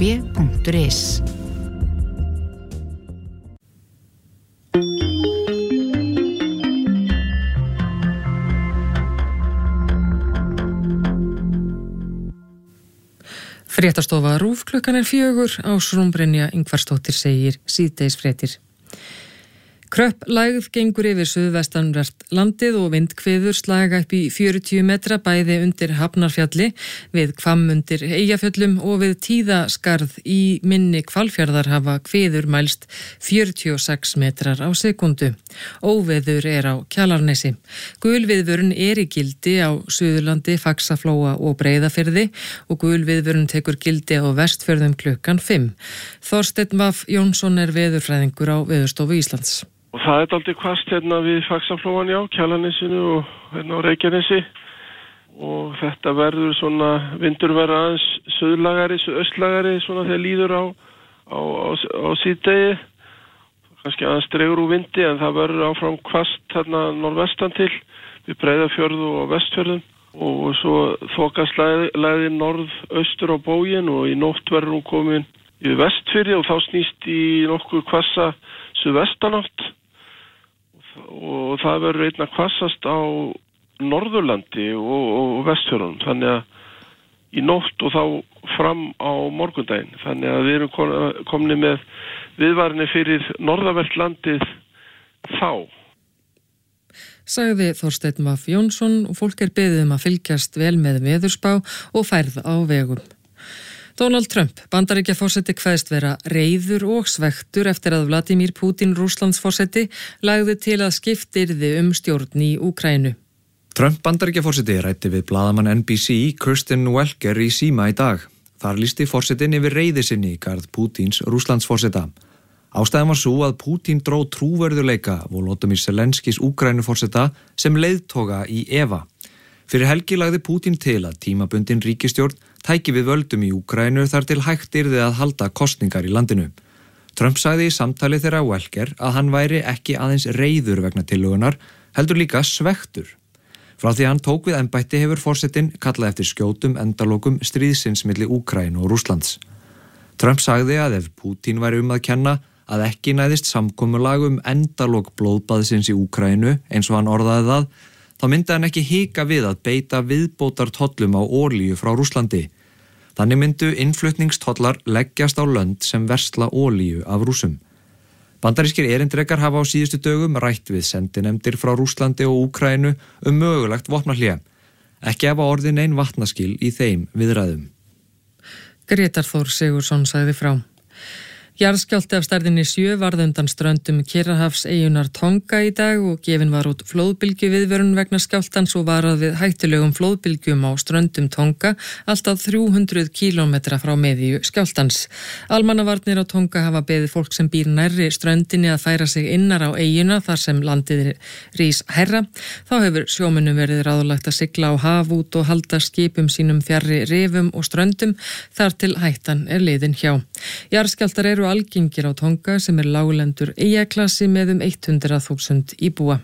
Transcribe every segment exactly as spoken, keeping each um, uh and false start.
b punktur is. Fréttastofa RÚV klukkan er fjögur, Ásrún Brynja Ingvarsdóttir segir síðdegisfréttir. Kröpp lægð gengur yfir suðvestanvert landið og vindhviður slaga upp í fjörutíu metra bæði undir Hafnarfjalli, við Hvamm undir Eyjafjöllum og við Tíðaskarð í mynni Hvalfjarðar hafa hviður mælst fjörutíu og sex metrar á sekundu. Óveður er á Kjalarnesi. Gulviðvörun er í gildi á Suðurlandi, Faxaflóa og Breiðafirði og gulviðvörun tekur gildi á Vestfjörðum klukkan fimm. Þorsteinn Vaff Jónsson er veðurfræðingur á Veðurstofu Íslands. Og það er dálítið hvasst hérna við Faxaflóan, já, Kjalarnesinu og hérna á Reykjanesi. Og þetta verður svona, vindur verður aðeins suðlagari, suðaustlagari svona þegar líður á, á, á, á síðdegi. Kannski aðeins dregur úr vindi en það verður áfram hvasst hérna norðvestan til við Breiðafjörð og Vestfjörðum. Og svo þokast læðin norðaustur á bógin og í nótt verður hún komin í Vestfirði og þá snýst í nokkuð hvassa suðvestanátt. Og það verður einna hvassast á Norðurlandi og, og Vestfjörðum, þannig að í nótt og þá fram á morgundaginn, þannig að við erum komni með viðvaranir fyrir norðavert landið þá. Sagði Þorsteinn Vaff Jónsson og fólk er beðið um að fylgjast vel með veðurspá og færð á vegum. Donald Trump, Bandaríkjaforseti, kveðst vera reiður og svekktur eftir að Vladimir Putin, Rússlandsforseti, lagði til að skipt yrði um stjórn í Úkraínu. Trump Bandaríkjaforseti ræddi við blaðamann N B C Kirsten Welker í síma í dag. Þar lýsti forsetin yfir reiði sinni í garð Pútins Rússlandsforseta. Ástæðan var sú að Putin dró trúverðuleika Volodymyr Zelenskís Úkraínuforseta sem leiðtoga í efa. Fyrir helgi lagði Putin til að tímabundin ríkisstjórn tæki við völdum í Úkraínu þar til hægt yrði að halda kosningar í landinu. Trump sagði í samtali þeirra Welker að hann væri ekki aðeins reiður vegna tillögunar, heldur líka svekktur. Frá því hann tók við embætti hefur forsetinn kallað eftir skjótum endalokum stríðsins milli Úkraínu og Rússlands. Trump sagði að ef Putin væri um að kenna að ekki næðist samkomulag um endalok blóðbaðsins í Úkraínu eins og hann orðaði það, þá myndi hann ekki hika við að beita viðbótartollum á olíu frá Rússlandi. Þannig myndu innflutningstollar leggjast á lönd sem versla olíu af Rússum. Bandarískir erindrekar hafa á síðustu dögum rætt við sendinefndir frá Rússlandi og Úkraínu um mögulegt vopnahlé. Ekki hafa orðið nein vatnaskil í þeim viðræðum. Grétar Þór Sigurðsson sagði frá. Jarðskjálfti af stærðinni sjö varð undan ströndum Kyrrahafseyjunnar Tonga í dag og gefin var út flóðbylgju viðvörun vegna skjálftans og varað við hættulegum flóðbylgjum á ströndum Tonga allt að þrjú hundruð kílómetra frá miðju skjálftans. Almannavarnir á Tonga hafa beðið fólk sem býr nærri ströndinni að færa sig innar á eyjuna þar sem landið rís hærra. Þá hefur sjómönnum verið ráðlagt að sigla á haf út og halda skipum sínum fjarri rifum og ströndum þar til hættan er liðin hjá. Jarðskjálftar eru algengir á Tonga sem er láglendur eyjaklassi með um hundrað þúsund íbúa.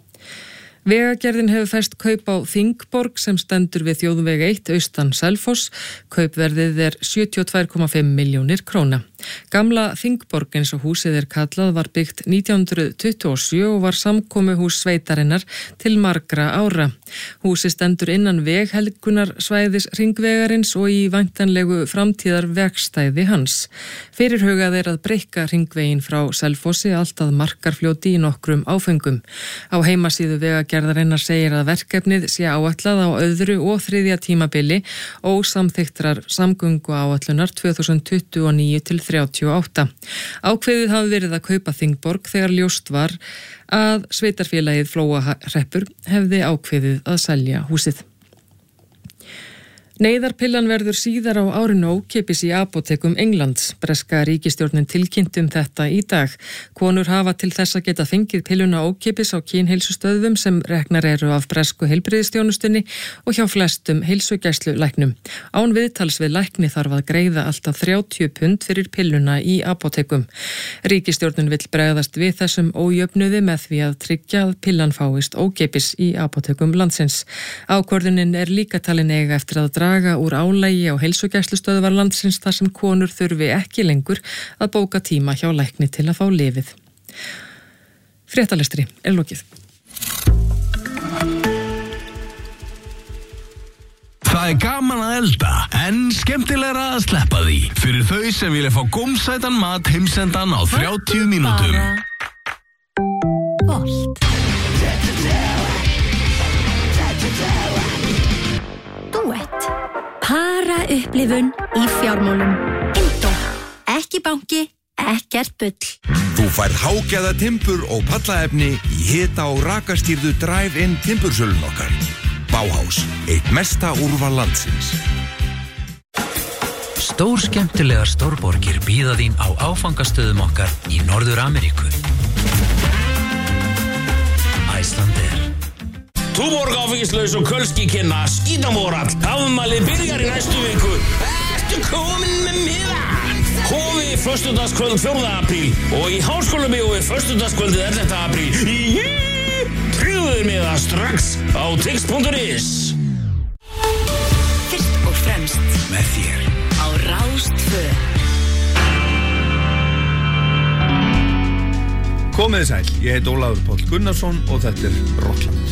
Vegagerðin hefur fest kaup á Þingborg sem stendur við þjóðveg eitt austan Selfoss. Kaupverðið er sjötíu og tvö komma fimm milljónir króna. Gamla Þingborg eins og húsið er kallað var byggt nítján hundruð tuttugu og sjö og var samkomuhús sveitarinnar til margra ára. Húsið stendur innan veghelgunar svæðis hringvegarins og í væntanlegu framtíðar vegstæði hans. Fyrirhugað er að breikka hringvegin frá Selfossi allt að Markarfljóti í nokkrum áföngum. Á heimasíðu vegagerðarinnar segir að verkefnið sé áætlað á öðru og þriðja tímabili og samþykktar samgöngu áætlunar tvö þúsund tuttugu og níu til þrjátíu og átta. Ákveðið hafi verið að kaupa Þingborg þegar ljóst var að sveitarfélagið Flóahreppur hefði ákveðið að selja húsið. Neyðarpillan verður síðar á árinu ókeypis í apótekum Englands. Breska ríkisstjórnin tilkynnti um þetta í dag. Konur hafa til þess að geta fengið pilluna ókeypis á kynheilsustöðvum sem reknar eru af bresku heilbrigðisþjónustunni og hjá flestum heilsugæslulæknum. Án viðtals við lækni þarf að greiða alltaf þrjátíu pund fyrir pilluna í apótekum. Ríkisstjórnin vill bregðast við þessum ójöfnuði með því að tryggja að pillan fáist ókeypis í apótekum landsins. Ákvörðunin er líka talin eiga eftir að draga draga úr álagi á heilsugæslustöðvar landsins þar sem konur þurfi ekki lengur að bóka tíma hjá lækni til að fá lyfið. Fréttalestri er lokið. Það er gaman að elda, en skemmtilegra að sleppa því. Fyrir þau sem vilja fá gómsætan mat heimsendan á þrjátíu mínútum. Volt. Duett. Para upplifun í fjármálum. Indó. Ekki banki, ekkert bull. Þú færð hágæða timbur og pallaefni í hita og rakastýrðu drive-in timbursölun okkar. Bauhaus, eitt mesta úrval landsins. Stór skemmtilegar stórborgir bíða þín á áfangastöðum okkar í Norður-Ameríku. Icelandair. Túborg áfengislaus og kölski kynna skítamórall. Afmæli byrjar í næstu viku. Ertu komin með miða? Hofi föstudagskvöld fjórða apríl og í Háskólabíói föstudagskvöldið ellefta apríl. Jí! Tryggðu með það strax á tix punktur is. Fyrst og fremst Með þér á Rás tvö. Komiði sæl, ég heit Ólafur Páll Gunnarsson og þetta er Rockland.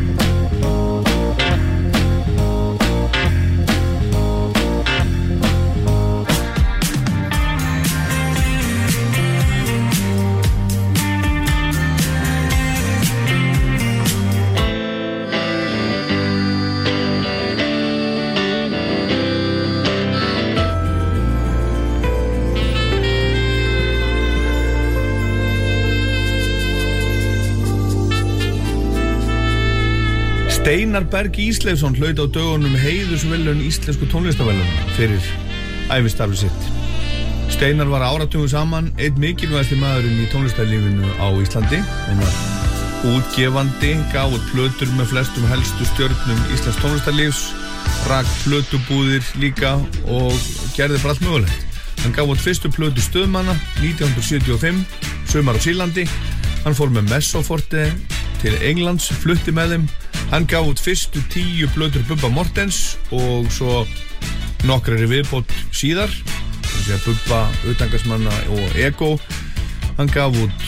Steinar Berg Ísleifsson hlaut á dögunum heiðursverðlaun íslensku tónlistarverðlauna fyrir ævistarfið sitt. Steinar var áratugum saman einn mikilvægasti maðurinn í tónlistarlífinu á Íslandi. Hann var útgefandi, gaf út plötur með flestum helstu stjörnum íslensks tónlistarlífs, rak plötubúðir líka og gerði bara allt mögulegt. Hann gaf út fyrstu plötu Stöðmanna nítján hundruð sjötíu og fimm, Sumar á Sýrlandi. Hann fór með Messoforte til Englands, flutti með þeim. Hann gaf út fyrstu tíu plötur Bubba Mortens og svo nokkrar í viðbót síðar, þannig að Bubba, Utangarsmanna og Ego. Hann gaf út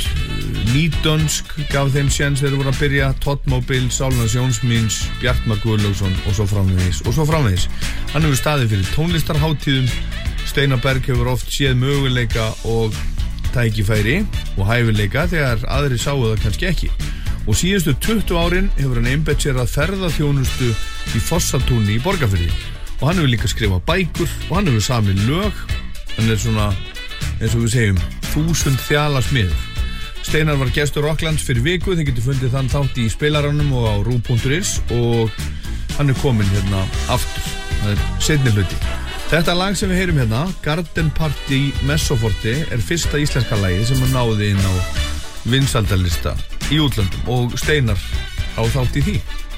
Nýdönsk, gaf þeim séns þegar voru að byrja, Toddmobile, Sálfans Jónsmíns, Bjartmar Guðlaugsson og svo framvegis og svo framvegis. Hann hefur staðið fyrir tónlistarhátíðum. Steinar Berg hefur oft séð möguleika og tækifæri og hæfileika þegar aðrir sáu það kannski ekki. Og síðustu tuttugu árin hefur hann einbeitt sér að ferðaþjónustu í Fossatúni í Borgarfirði. Og hann hefur líka skrifað bækur og hann hefur samið lög. Hann er svona, eins og við segjum, þúsund þjala smiður. Steinar var gestur Rocklands fyrir viku, þið getur fundið þann þátt í spilaranum og á rúv punktur is og hann er komin hérna aftur. Það er seinni hluti. Þetta lag sem við heyrum hérna, Garden Party Messoforte, er fyrsta íslenska lagi sem hann náði inn á vinsældarlista í útlöndum og Steinar á þátt í því.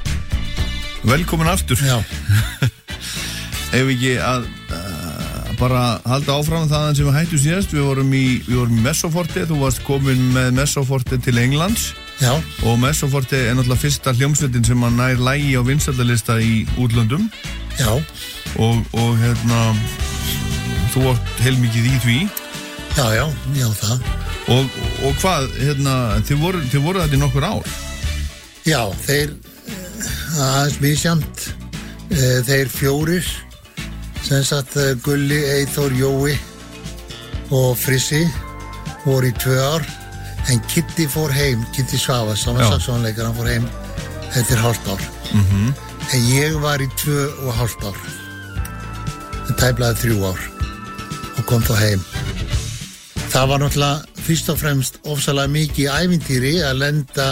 Velkomin aftur. Já. Ef ekki að uh, bara halda áfram þaðan sem við hættum síðast. Við vorum í, við vorum í Messoforte, þú varst komin með Messoforte til Englands. Já. Og Messoforte er náttúrulega fyrsta hljómsveitin sem að nær lagi á vinsældarlista í útlöndum. Já. Og, og hérna, þú varst heilmikið í því. Já, já, já það. Og, og hvað, hérna, þið voru, þið voru þetta í nokkur ár? Já, þeir, aðeins misjamt, þeir fjórir, sem sagt Gulli, Eyþór, Jói og Frissi voru í tvö ár, en Kitty fór heim, Kitty Svavas, hann var saxónleikar, hann fór heim eftir hálft ár. Mm-hmm. En ég var í tvö og hálft ár, en tæplaði þrjú ár og kom þá heim. Það var náttúrulega fyrst og fremst ofsalega mikið ævintýri að lenda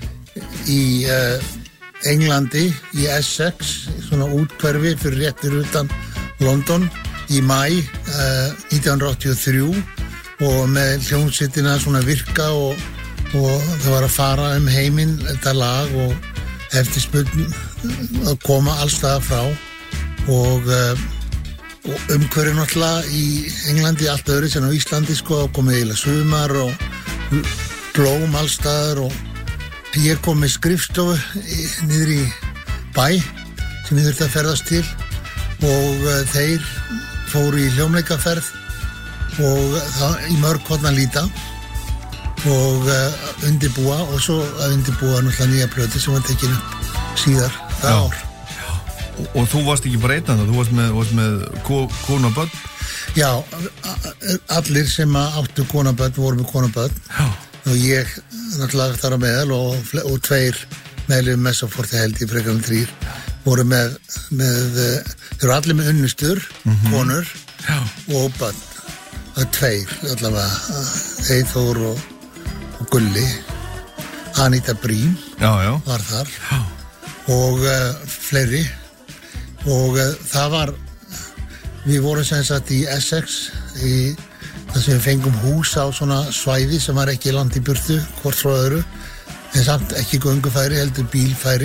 í uh, Englandi, í Essex, svona útkverfi fyrir réttir utan London í maí uh, nítján hundruð áttatíu og þrjú og með hljómsveitina svona virka og, og það var að fara um heiminn þetta lag og eftir spurning að koma allstaðar frá og uh, og umhverju náttúrulega í Englandi allt öðru sem á Íslandi sko og komið eiginlega sumar og blóm allstaðar og ég kom með skrifstofu niður í bæ sem ég þurfti að ferðast til og uh, þeir fóru í hljómleikaferð og það í mörg horna líta og uh, undirbúa og svo að undirbúa náttúrulega nýja plötu sem var tekin upp síðar það ár. Og, og þú varst ekki bara einn þú varst með, varst með konu og börn? Já, allir sem áttu konu og börn voru með konu og börn og ég náttúrulega þar á meðal og, og tveir meðlum Messaforti held ég frekar um þrír voru með, með þeir eru allir með unnustur, mm-hmm. konur Já. Og börn það er tveir allavega Eyþór og, og Gulli Anita Brím já, já. Var þar já. Og uh, fleiri og uh, það var við vorum sem sagt í Essex í þar sem við fengum hús á svona svæði sem var ekki langt í burtu hvort frá öðru en samt ekki göngufæri heldur bílfæri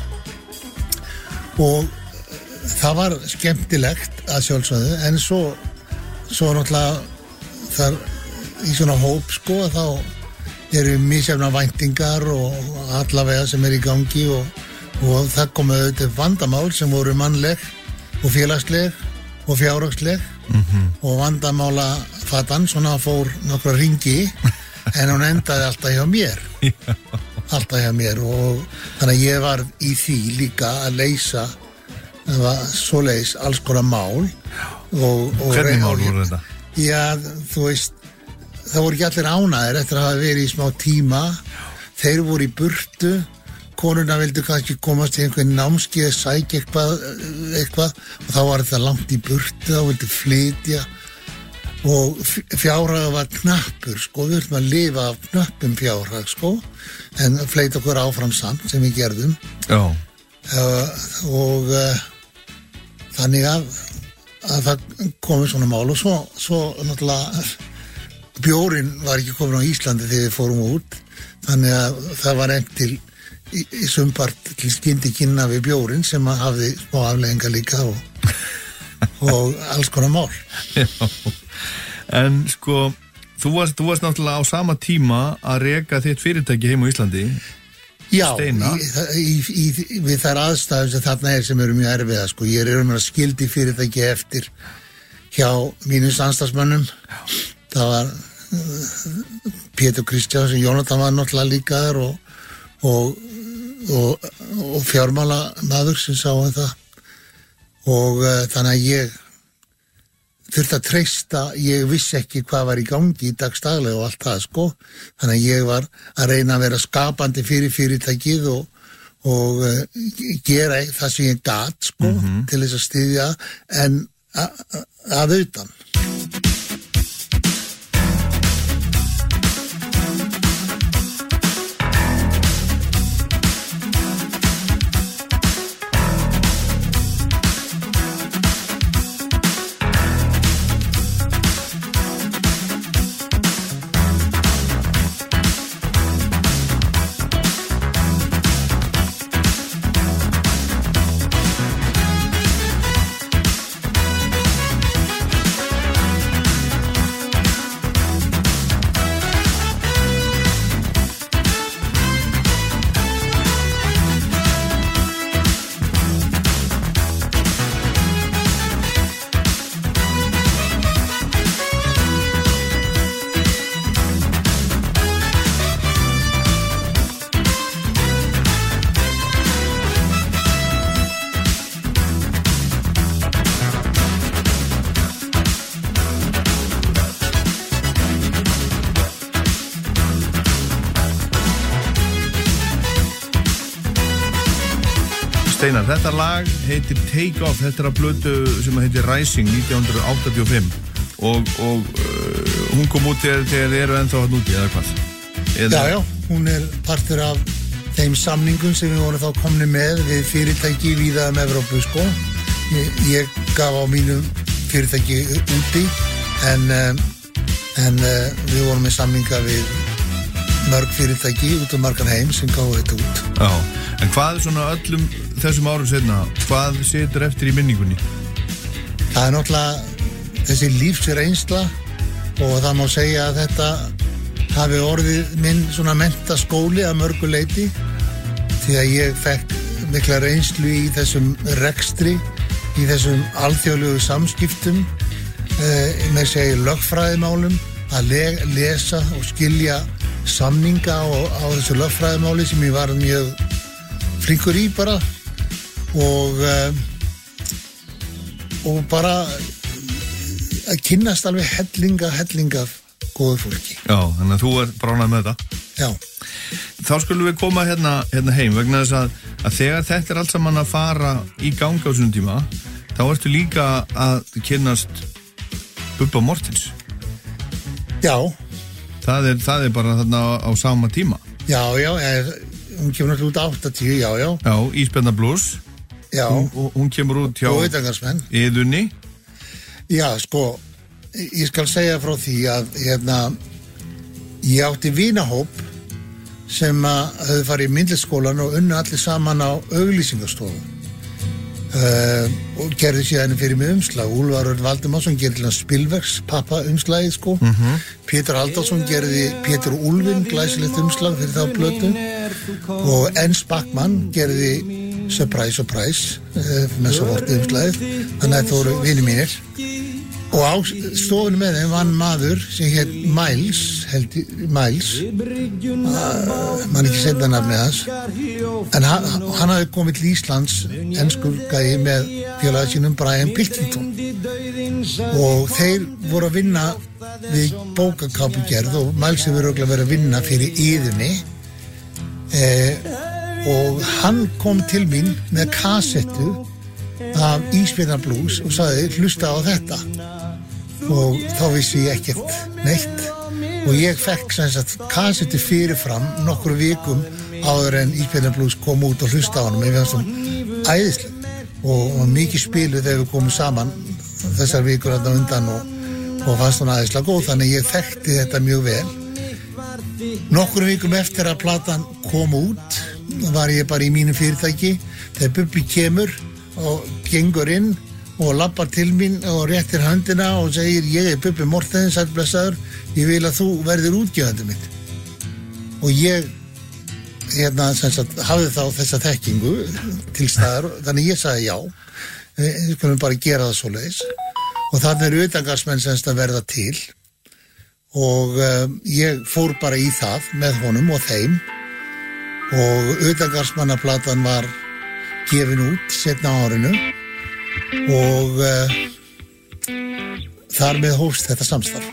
og það var skemmtilegt að sjálfsögðu en svo svo náttúrulega þar í svona hóp sko þá eru misjafna væntingar og allavega sem er í gangi og, og það komu auðvitað vandamál sem voru mannleg og félagsleg og fjárhagsleg mm-hmm. og vandamála fatan svona fór nokkra ringi en hún endaði alltaf hjá mér alltaf hjá mér og þannig að ég var í því líka að leysa það var svoleiðis alls konar mál og, og hvernig mál voru þetta? Já, þú veist það voru ekki allir ánægðir eftir að hafa verið í smá tíma þeir voru í burtu konuna vildu kannski komast í einhvern námskeið að sækja eitthvað, eitthvað og þá var þetta langt í burtu þá vildu flytja og fjárhag var knappur sko, við viltum að lifa af knappum fjárhag sko en fleyta okkur áfram samt sem við gerðum Já uh, og uh, þannig að, að það komið svona mál og svo, svo náttúrulega bjórinn var ekki komin á Íslandi þegar við fórum út þannig að það var einn til í, í sumpart til skyndi kynna við bjórinn sem hafði smá afleiðingar líka og, og alls konar mál Já, en sko þú varst, þú varst náttúrulega á sama tíma að reka þitt fyrirtæki heim á Íslandi Já, Steina í, í, í, við þær aðstæðum sem þarna er sem eru mjög erfiða sko, ég er um að skildi fyrirtæki eftir hjá mínum samstarfsmönnum það var uh, Pétur Kristjáns og Jónatan var náttúrulega líka þar og, og, og, og fjármála maður sem sá um það og uh, þannig að ég þurfti að treysta, ég vissi ekki hvað var í gangi í dagstaglega og allt það sko, þannig að ég var að reyna að vera skapandi fyrir fyrirtækið og, og uh, gera það sem ég gat sko, mm-hmm. til þess að styðja en að utan Steinar, þetta lag heitir Take Off, þetta er að blötu sem heitir Rising nítján hundruð áttatíu og fimm og, og uh, hún kom út þegar þið eru ennþá að núti, eða hvað? Eða... Já, já, hún er partur af þeim samningum sem við vorum þá komni með við fyrirtæki víða um Evrópu, sko. Ég, ég gaf á mínu fyrirtæki úti en, en við vorum með samninga við mörg fyrirtæki út um margan heim sem gáði þetta út. Já, en hvað er svona öllum þessum árum setna, hvað setur eftir í minningunni? Það er náttúrulega þessi lífsreynsla og það má segja að þetta hafi orðið minn svona menntaskóli að mörgu leyti því að ég fekk mikla reynslu í þessum rekstri í þessum alþjóðlegu samskiptum uh, með segja lögfræðimálum að le lesa og skilja samninga á, á þessu lögfræðimáli sem ég var mjög flinkur í bara og uh, og bara að kynnast alveg hellinga hellinga góðu fólki. Já, þannig að þú er bránað með þetta. Já. Þá skulum við koma hérna, hérna heim vegna þess að, að þegar þetta er allt saman að fara í ganga á þessum tíma, þá ertu líka að kynnast Bubba Morthens. Já. Það er, það er bara þarna á, á sama tíma. Já, já, ég, hún kemur náttúrulega út áttatíu, já, já. Já, Ísbjarnar Blues. Já. Hún, hún kemur út hjá Iðunni. Já, sko, ég skal segja frá því að hérna, ég átti vinahóp sem að höfðu farið í myndlisskólan og unnu allir saman á auglýsingastofu uh, og gerði síðan fyrir mig umslag. Úlfar Örn Valdimarsson gerði til hann Spilverks pappa umslagið sko. Mm-hmm. Pétur Halldórsson gerði Pétur og Úlfinn glæsilegt umslag fyrir þá plötu og Ens Backmann gerði Surprise Surprise uh, með svo vortið umslagið, þannig að þetta voru vinir mínir. Og á stofunum með þeim vann maður sem hétt Miles, held ég, Miles, uh, mann ekki senda nafnið hans, en hann, hann hafði komið til Íslands, enskur gæi með félaga sínum Brian Pilkington og þeir voru að vinna við bókakápugerð og Miles hefur örugglega verið að vinna fyrir Iðunni eh, og hann kom til mín með kasettu af Ísbjarnar Blues og sagði hlusta á þetta og þá vissi ég ekkert neitt og ég fekk sem sagt kasettu fyrirfram nokkru vikum áður en Ísbjarnar Blues kom út og hlusta á hann og mér fannst hann æðisleg og, og mikið spiluð þegar við komum saman þessar vikur þarna undan og, og fannst hann æðislega góð, þannig ég þekkti þetta mjög vel. Nokkru vikum eftir að platan kom út var ég bara í mínu fyrirtæki þegar Bubbi kemur og gengur inn og lappar til mín og réttir höndina og segir ég er Bubbi Morthens, blessaður, ég vil að þú verðir útgefandi mitt og ég hérna sem sagt hafði þá þessa þekkingu til staðar, þannig ég sagði já við skulum bara gera það svoleiðis og þannig er utangarsmenn sem sagt að verða til og uh, ég fór bara í það með honum og þeim og utangarsmannaplatan var gefin út seinna á árinu og uh, þar með hófst þetta samstarf.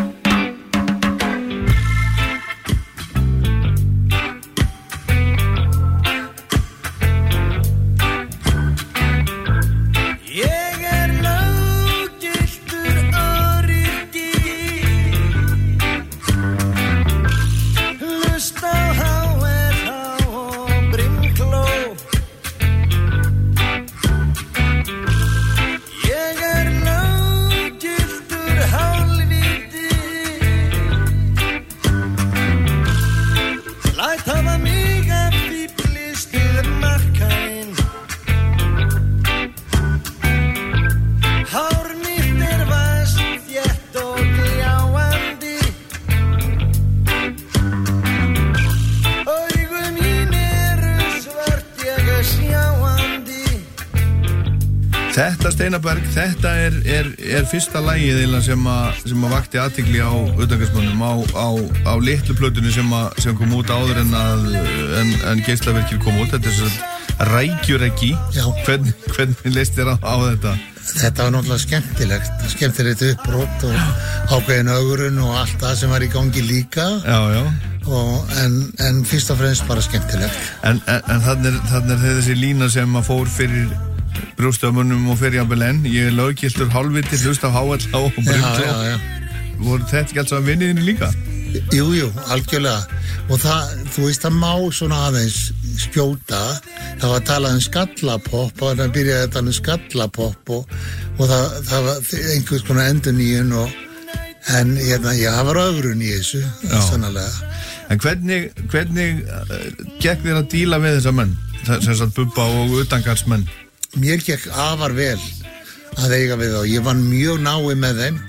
Þetta Steinaberg, þetta er, er, er fyrsta lagið sem að, sem að vakti athygli á utangarsmönnum á, á, á litlu plötunni sem, að, sem kom út áður en, að, en, en geislaverkir kom út. Þetta er svona rækjureggi. Hvern, hvernig leist þér á, á þetta? Þetta var náttúrulega skemmtilegt, skemmtilegt uppbrot og ákveðin ögrun og allt það sem var í gangi líka. Já, já. Og, en, en fyrst og fremst bara skemmtilegt. En, en, en þannig er, er þessi lína sem að fór fyrir brjóstamönnum og fyrir jafnvel enn, ég er löggiltur hálfviti, hlust af H L H og Brimkló. Voru þetta ekki alls að vinniðinu líka? Jú, jú, algjörlega. Og það, þú veist, það má svona aðeins skjóta. Það var að tala um skallapopp og það byrjaði að tala um skallapopp og, og það, það var einhvers konar endurnýjun og en hérna, já, það var ögrun í þessu, sannarlega. En hvernig, hvernig uh, gekk þér að díla við þessa menn? Sem sagt Bubba og utangarsmenn? Mér gekk afar vel að eiga við þá. Ég var mjög náið með þeim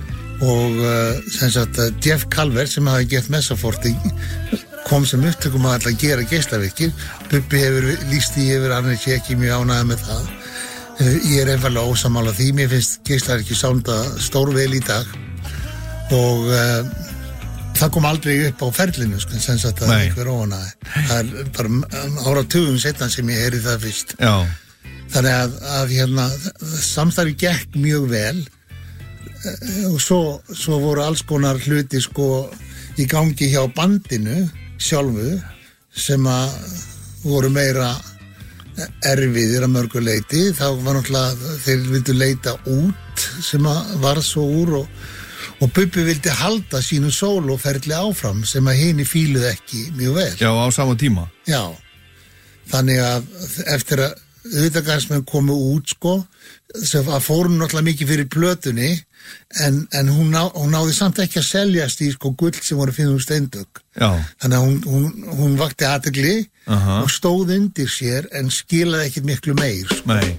og uh, sem sagt Jeff Calvert sem hafi gert Messaforti kom sem upptökum að alltaf gera geislavirkir. Bubbi hefur líst í yfir, hann er ekki mjög ánægður með það. Ég er einfallega ósammála því, mér finnst geislavirki sounda stórvel í dag og uh, það kom aldrei upp á ferlinu, sko, sem sagt að einhver óanaði. Það er bara áratugum seinna sem ég heyri það fyrst. Já. Þannig að, að hérna, samstarfi gekk mjög vel og svo, svo voru alls konar hluti sko í gangi hjá bandinu sjálfu sem að voru meira erfiðir að mörgu leiti. Þá var náttúrulega, þeir vildu leita út sem að var svo úr og, og Bubbi vildi halda sínu sólóferli áfram sem að hini fíluð ekki mjög vel. Já, á sama tíma. Já, þannig að eftir að auðvitaðgarsmenn komu út sko sem að fórum náttúrulega mikið fyrir plötunni en, en hún, ná, hún náði samt ekki að seljast í sko gull sem voru fimm þúsund eintök. Já. Þannig að hún, hún, hún vakti athygli uh-huh. og stóð undir sér en skilaði ekkert miklu meir sko. Nei.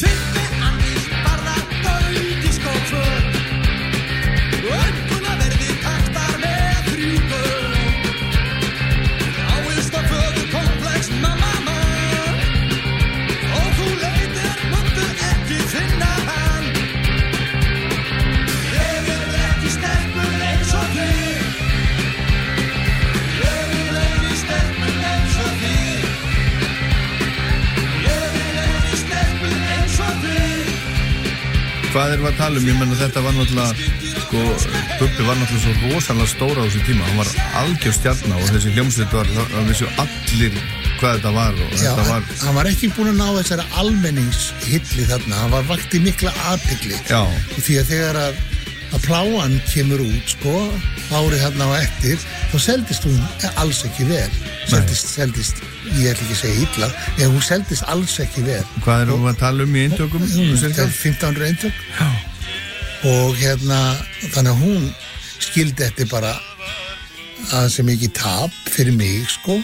Hvað erum við að tala um? Ég menna þetta var náttúrulega, sko, Bubbi var náttúrulega svo rosalega stóra á þessu tíma. Hann var algjör stjarna og þessi hljómsveit var, það vissu allir hvað þetta var og Já, þetta var... hann var ekki búin að ná þessari almenningshylli þarna, hann var vakti mikla athygli. Já. Því að þegar að, að pláan kemur út, sko, árið þarna á eftir, þá seldist hún alls ekki vel. Seldist, seldist, ég ætla ekki að segja illa, en hún seldist alls ekki vel. Hvað erum við að tala um í eintökum? fimmtán hundruð eintök. Já. Og hérna, þannig að hún skildi þetta bara að sem ekki tap fyrir mig, sko.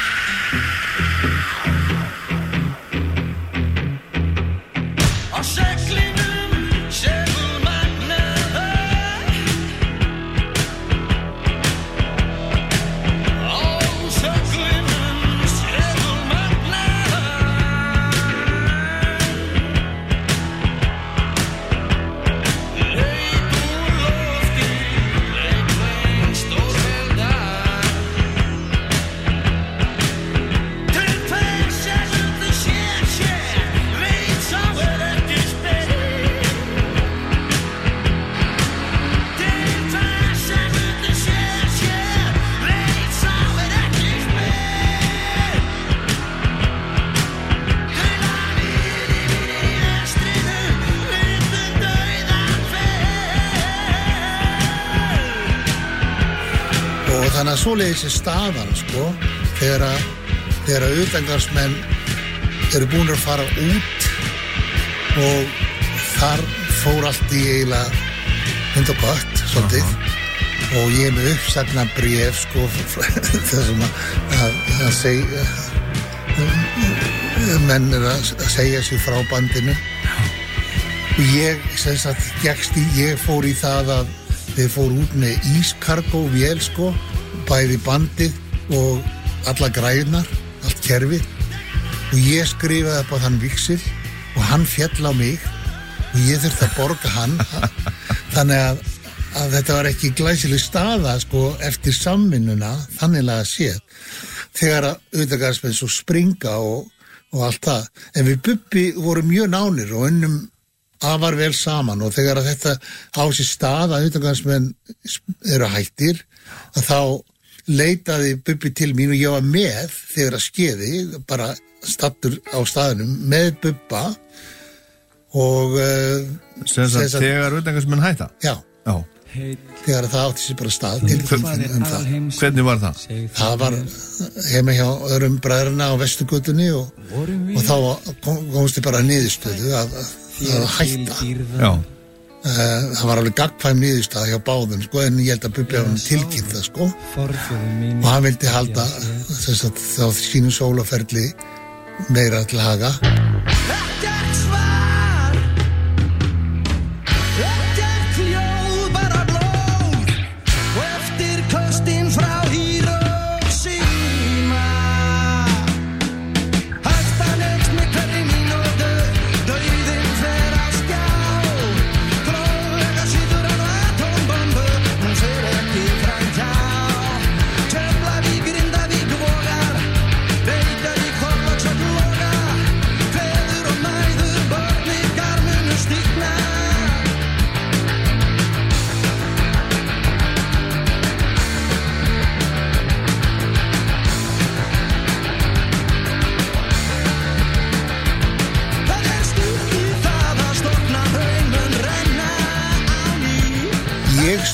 Þannig að svoleiðis er staðan, sko, þegar að, þegar að utangarsmenn eru búin að fara út og þar fór allt í eiginlega hund og gott, svolítið, uh-huh. og ég er með uppsagna bréf, sko, þessum að, að, að segja, menn er að segja sér frá bandinu. Og ég, sem sagt, gekkst í, ég fór í það að þeir fór út með ískargó vél, sko, bæði bandið og alla græðunar, allt kerfið og ég skrifaði upp á þann viksil og hann féll á mig og ég þurfti að borga hann þannig að, að þetta var ekki glæsileg staða sko eftir samvinnuna þanniglega séð þegar að utangarðsmenn svo springa og, og allt það en við Bubbi vorum mjög nánir og unnum afar vel saman og þegar að þetta á sér stað að utangarðsmenn eru hættir að þá leitaði Bubbi til mín og ég var með þegar að skeiði, bara stattur á staðinum með Bubba og uh, sem sagt þegar utangarðsmenn hætta? Já, Já. Þegar það átti sér bara stað til um það. Hvernig var það? Það var heima hjá öðrum bræðrana á Vesturgötunni og, og þá kom, komst þið bara niðurstöðu að, að hætta Já. Uh, það var alveg gagnkvæm niðurstaða hjá báðum sko, en ég held að Bubbi hafði tilkynnt það sko. og hann vildi halda þess að þá sínu sólaferli meira til haga.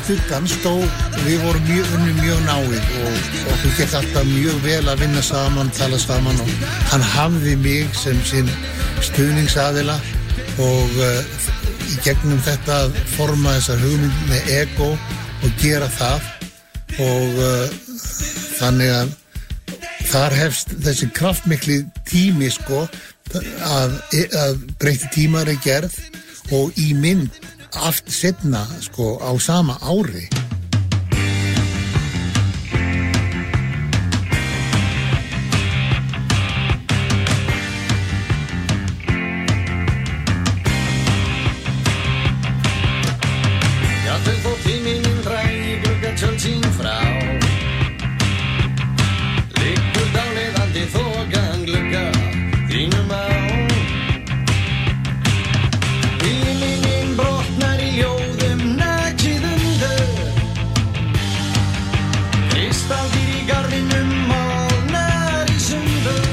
studdan stóð, við vorum mjög, unni mjög náið og okkur gekk alltaf mjög vel að vinna saman, tala saman og hann hafði mig sem sinn stuðningsaðila og uh, í gegnum þetta að forma þessar hugmynd með ego og gera það og uh, þannig að þar hefst þessi kraftmikli tími sko að, að breytti tímar er gerð og í mynd allt setna sko á sama ári. Jafnvel þó tíminn drægi glugga tjöld sín frá liggur dáleiðandi þokan glugga þínum á Himinninn brotnar í ljóðum nakið undur Kristalldir í garðinum molnar í sundur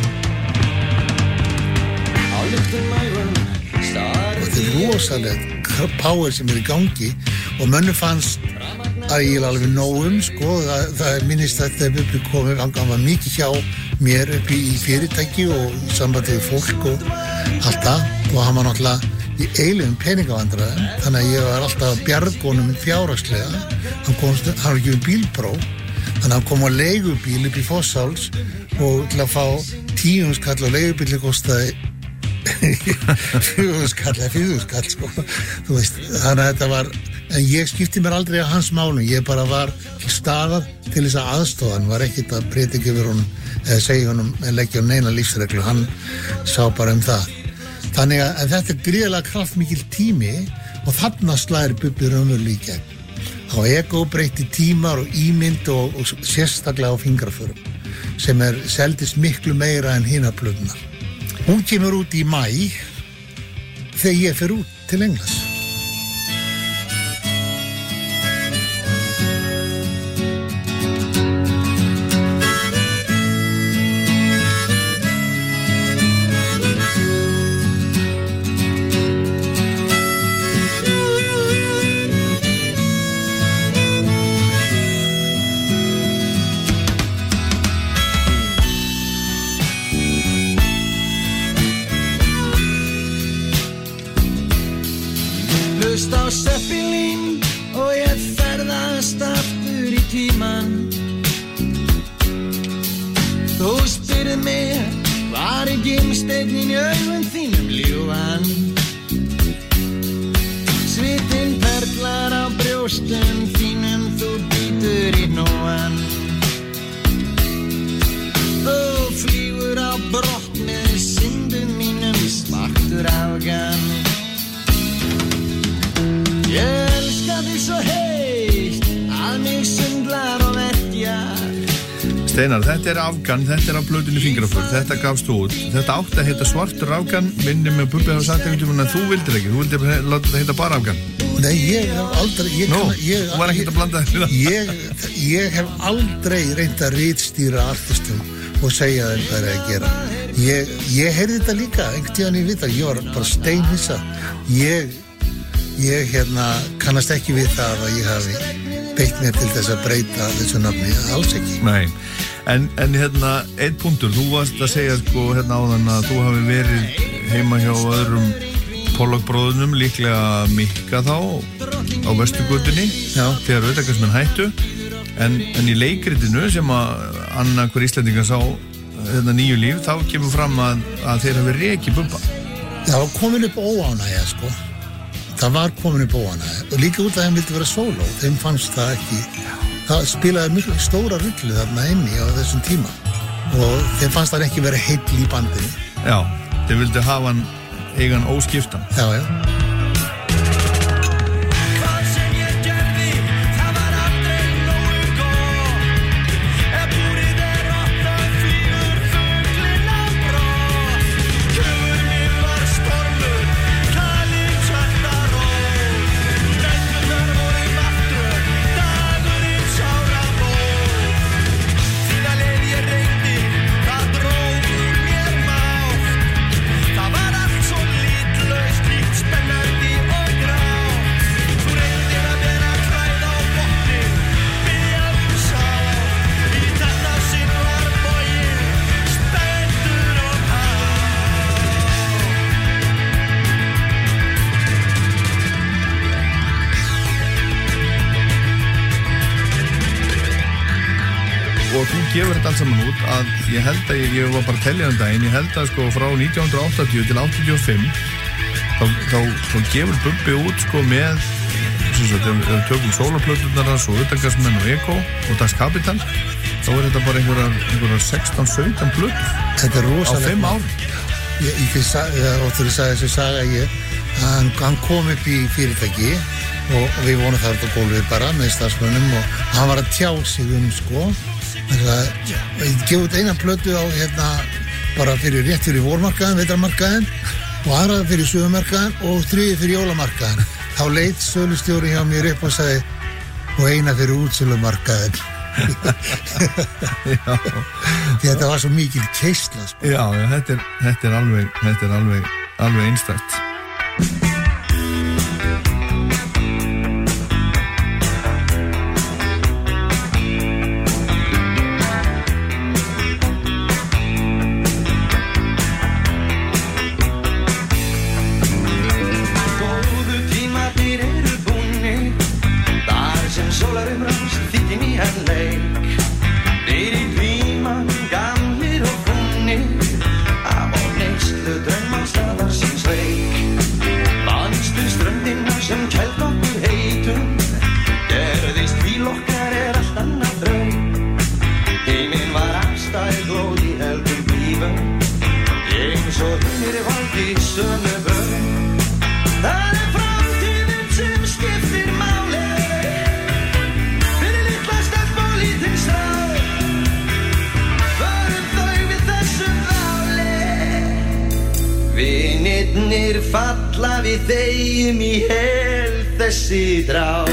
Á lyktum ægum starði Þetta er rosalegt power sem er í gangi og mönnum fannst að ég er alveg nógum sko, það, það minnist að þetta Bubbi komið, hann var mikið hjá mér upp í fyrirtæki og í sambandi við fólk og allt það og hann var náttúrulega í eilum peningavandræðum þannig að ég var alltaf að bjarga honum fjárhagslega, hann komst, hann var ekki um bílpróf þannig að hann kom á leigubíl upp í Fossháls og til að fá tíu skall og leigubíli kostaði fjögur skall eða fjögur skall sko þú veist, þannig að þetta var en ég skipti mér aldrei á hans málum ég bara var til staðar til þess að aðstofa hann var ekkert að predika yfir honum eða segja honum eða leggja um neina lífsreglu hann sá bara um það þannig að þetta er gríðarlega kraftmikil tími og þarna slær Bubbi raunverulega í gegn á ego breytti tímar og ímynd og, og sérstaklega á fingraförum sem er seldist miklu meira en hinar plötunar. Hún kemur út í maí þegar ég fer út til Englands. Hlusta á Zeppelin og ég ferðast aftur í tíman Þú spyrð mig var er gimsteinninn í augum þínum ljúfan Svitinn perlar á brjóstum þínum þú bítur í hnúan Þú flýgur á brott með syndum mínum svartur afgan Ég elska þig svo heitt að mig sundlar og verkjar Steinar, þetta er Afgan, þetta er af plötunni Fingraför, þetta gafst þú út þetta átti að heita Svartur Afgan minni með Bubbi hafa sagt einhvern tímann en þú vildir ekki þú vildir láta þetta heita bara Afgan Nei, ég hef aldrei ég Nú, kann, ég, þú var ekkert að blanda þetta ég, ég hef aldrei reynt að ritstýra artistum og segja þeim hvað er að gera Ég, ég heyrði þetta líka einhvern tíðan ég vita, ég var bara steinhissa Ég Ég hérna kannast ekki við það að ég hafi beitt mér til þess að breyta þessu nafni, alls ekki. Nei, en, en hérna, einn punktur, þú varst að segja sko hérna áðan að þú hafi verið heima hjá öðrum Pollock-bróðunum, líklega Mikka þá, á Vesturgötunni, þegar auðvitaðkastmenn hættu, en, en í leikritinu sem að Anna hver Íslendinga sá hérna nýju líf, þá kemur fram að, að þeir hafi rekið Bubba. Það var komin upp óánægja, sko. Það var komin upp óánægja og líka út að þeim vildi vera sóló, þeim fannst það ekki. Það spilaði mjög stóra rullu þarna inni á þessum tíma og þeim fannst það ekki vera heill í bandinu. Já, þeir vildi hafa hann eigan óskiptan. Já, já. Spennandi og þú gefur þetta allt saman út að ég held að ég, ég var bara að tellja um daginn, ég held að sko frá nítján hundruð áttatíu til áttatíu og fimm þá, þá, þá gefur Bubbi út sko með sem sagt, ef við tökum sólarplöturnar og utangasmenn og Eko og Das Kapital þá er þetta bara einhverjar, einhverjar sextán sautján plötur. Þetta er rosalega. Á fimm árum. Ég, ég, ég, og þú sagði þessu saga ég, hann, hann kom upp í fyrirtæki og, og við vonum það á gólfið bara með starfsmönnum og hann var að tjá sig um sko. Þannig að ég gef út eina plötu á hérna bara fyrir rétt fyrir vormarkaðin, vetrarmarkaðin og aðra fyrir suðumarkaðin og þriði fyrir jólamarkaðin. Þá leit sölustjóri hjá mér upp og sagði og eina fyrir útsölumarkaðin. Þetta var svo mikil keisla sko. Já, já, þetta er, þetta er alveg þetta er alveg, alveg einstakt. Falla við þeim í hel þessi drá.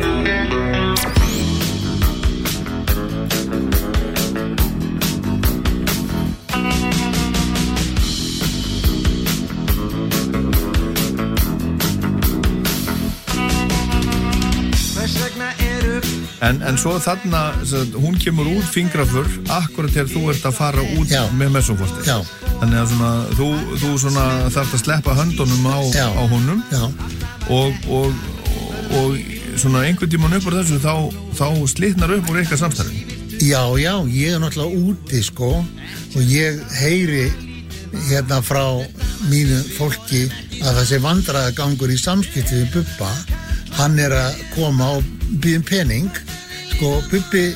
En, en svo þarna, hún kemur út fingrafur akkurat þegar þú ert að fara út Já. Með messuforti. Já. Þannig að svona, þú, þú svona þarft að sleppa höndunum á, á honum og, og, og svona einhvern tímann upp úr þessu þá, þá slitnar upp úr eitthvað samstarfi. Já, já, ég er náttúrulega úti sko og ég heyri hérna frá mínu fólki að þessi vandræðagangur í samskipti við Bubba, hann er að koma og býðum pening. Sko, Bubbi,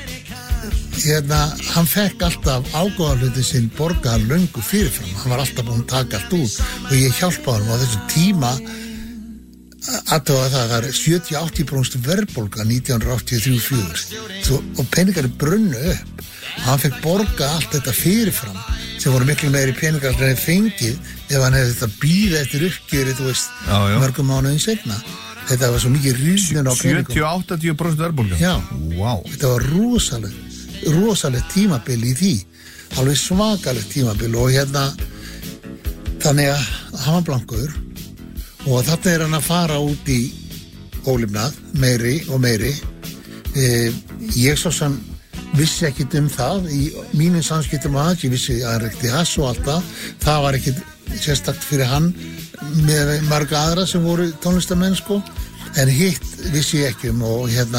hérna, hann fekk alltaf ágóðarhluti sinn borgaðan löngu fyrirfram. Hann var alltaf búinn að taka allt út og ég hjálpaði hann á þessum tíma aðtöða það, það er sjötíu til áttatíu prósent verðbólga nítján hundruð áttatíu og þrjú til fjögur og peningar brunnu upp. Hann fekk borga allt þetta fyrirfram sem voru miklu meiri peningar en hann fengið ef hann hefði þetta bíða eftir uppgjöri, þú veist, já, já. Mörgum mánuðin seinna. Þetta var svo mikið rýrnun á peningum. sjötíu til áttatíu prósent verðbólga? Já. Wow. Þetta var rosalegt, rosalegt tímabil í því. Alveg svakalegt tímabil og hérna, þannig að hann var blankur og þarna er hann að fara út í ólifnað, meiri og meiri. Eh, ég svo sem vissi ekkit um það í mínum samskiptum að það, ég vissi að hann rekti hass og allt það. Það var ekkit sérstakt fyrir hann með marga aðra sem voru tónlistamenn sko, en hitt vissi ég ekki um og hérna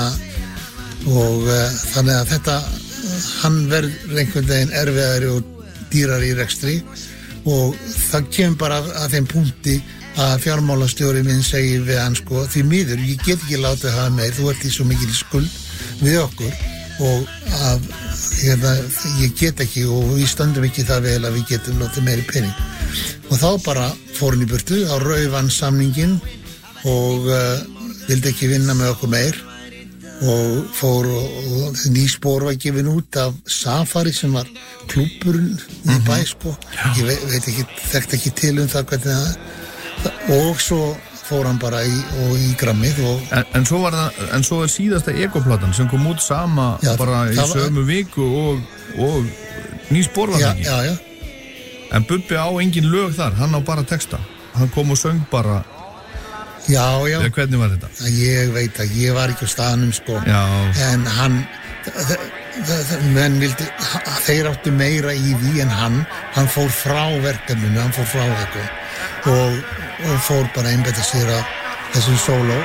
og uh, þannig að þetta hann verður einhvern veginn erfiðari og dýrari í rekstri og það kemur bara að, að þeim punkti að fjármálastjóri minn segir við hann sko, því miður, ég get ekki látið að hafa meir, þú ert í svo mikil skuld við okkur og að hérna, ég get ekki og við stöndum ekki það vel að við getum látið meiri pening og þá bara fór hann í burtu á rauðan samningin og uh, vildi ekki vinna með okkur meir og fór og, og ný spór var gefin út af Safari sem var klúburinn mm-hmm. í bæ sko, ég veit, veit ekki þekkt ekki til um það hvernig það og svo fór hann bara í, og í grammið og en, en, svo var það, en svo er síðasta Ego-platan sem kom út sama já, bara í sömu var... viku og, og ný spór var það ekki já, já. En Bubbi á engin lög þar, hann á bara texta. Hann kom og söng bara. Já, já. Eða hvernig var þetta? Ég veit að ég var ekki á staðnum sko. Já. En hann, menn vildi, þeir áttu meira í því en hann, hann fór frá verkefninu, hann fór frá eitthvað og, og fór bara einbetta sér að þessum sóló.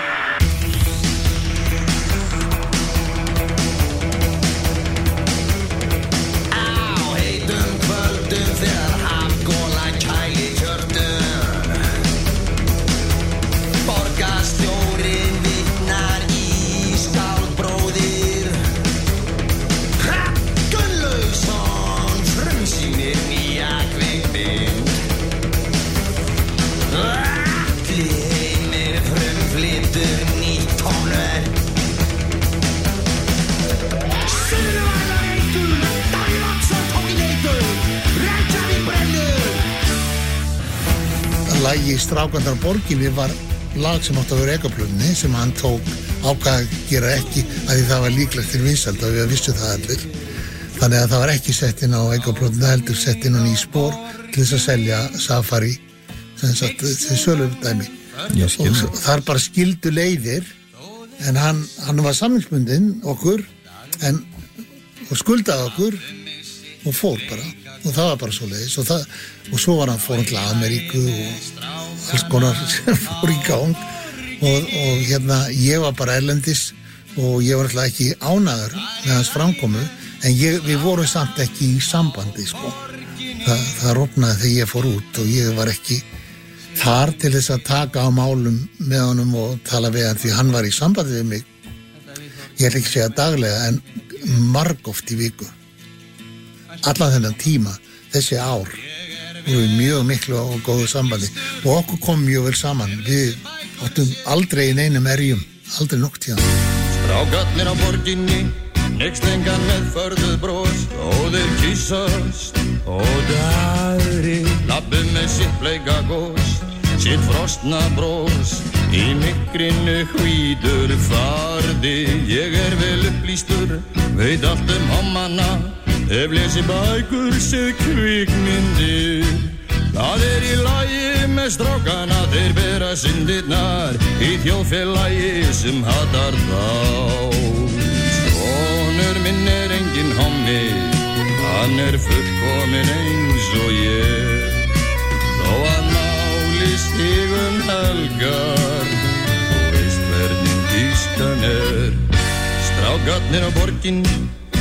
lagi Strákarnir á borginni var lag sem átti að vera Eggjaplötunni sem hann tók ákvað að gera ekki að því það var líklegt til vinsælda og við vissu það allir. Þannig að það var ekki sett inn á Eggjaplötunni, heldur sett inn á ný spór til þess að selja Safari sem sagt til söludæmi. Og þar bara skildu leiðir en hann, hann var samningsbundinn okkur en, og skuldaði okkur og fór bara og það var bara svo leiðis og, það, og svo var hann fór til Ameríku og alls konar sem fór í gang og, og hérna ég var bara erlendis og ég var alltaf ekki ánægður með hans framkomu en ég, við vorum samt ekki í sambandi sko. Þa, það rofnaði þegar ég fór út og ég var ekki þar til þess að taka á málum með honum og tala við hann því hann var í sambandi við mig ég ætla ekki að segja daglega en margoft í viku allan þennan tíma þessi ár voru mjög miklu og góðu sambandi og okkur kom mjög vel saman við áttum aldrei í neinum erjum aldrei nokk tíðan Strákarnir á borginni nexlengan með förðuð bros og þeir kyssast og dagri labbum með sitt bleika gós sitt frostna bros í mikrinu hvítur farði ég er vel upplýstur veit allt um hommana hef lesi bækur séð kvikmyndir það er í lagi með strákana þeir bera syndirnar í þjóðfélagi sem hatar þá sonur minn er engin hommi hann er fullkomin eins og ég þó að máli stigum helgar þú veist hvernig tískan er strákarnir á borginni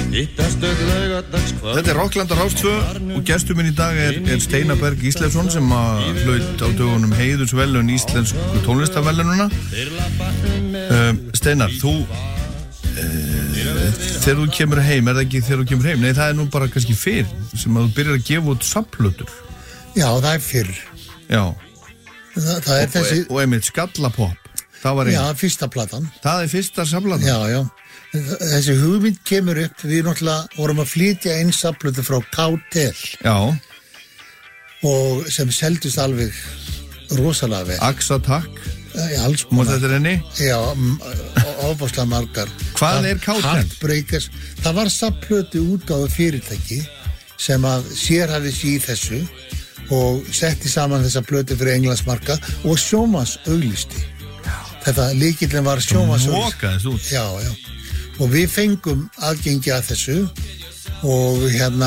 Þetta er Rockland á Rás tvö og gestur minn í dag er, er Steinar Berg Ísleifsson sem að hlaut á dögunum heiðursverðlaun íslensku tónlistarverðlaununa. Uh, Steinar, þú uh, þegar þú kemur heim, er það ekki þegar þú kemur heim? Nei, það er nú bara kannski fyrr sem að þú byrjar að gefa út safnplötur. Já, það er fyrr. Já. Það, það er og, þessi... Og einmitt Skallapopp, það var einn. Já, fyrsta platan. Það er fyrsta safnplatan. Já, já. Þessi hugmynd kemur upp, við náttúrulega vorum að flytja einn safnplötu frá K T L. Já. Og sem seldust alveg rosalega vel. Axa takk. Já, alls konar. Mót þetta er henni? Já, ofbáslega margar. Hvað er K T L? Heartbreakers. Það var safnplötu útgáfu fyrirtæki sem að sérhæfði sig í þessu og setti saman þessa plötu fyrir Englandsmarka og sjómanns auglisti. Þetta lykillinn var sjómanns auglisti. Mókaðist út. Já, já. Og við fengum aðgengi að þessu og hérna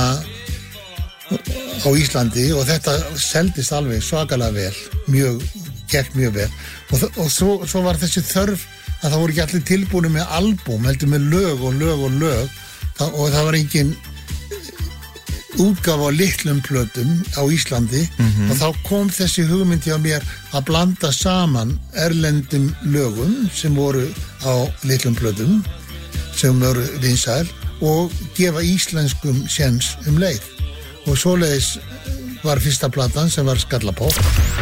á Íslandi og þetta seldist alveg svakalega vel, mjög, gekk mjög vel og, og svo, svo var þessi þörf að það voru ekki allir tilbúinu með albúm, heldur með lög og lög og lög það, og það var engin útgáfa á litlum plötum á Íslandi mm-hmm. og þá kom þessi hugmynd hjá mér að blanda saman erlendum lögum sem voru á litlum plötum sem voru vinsæl og gefa íslenskum séns um leið og svoleiðis var fyrsta platan sem var Skallapopp.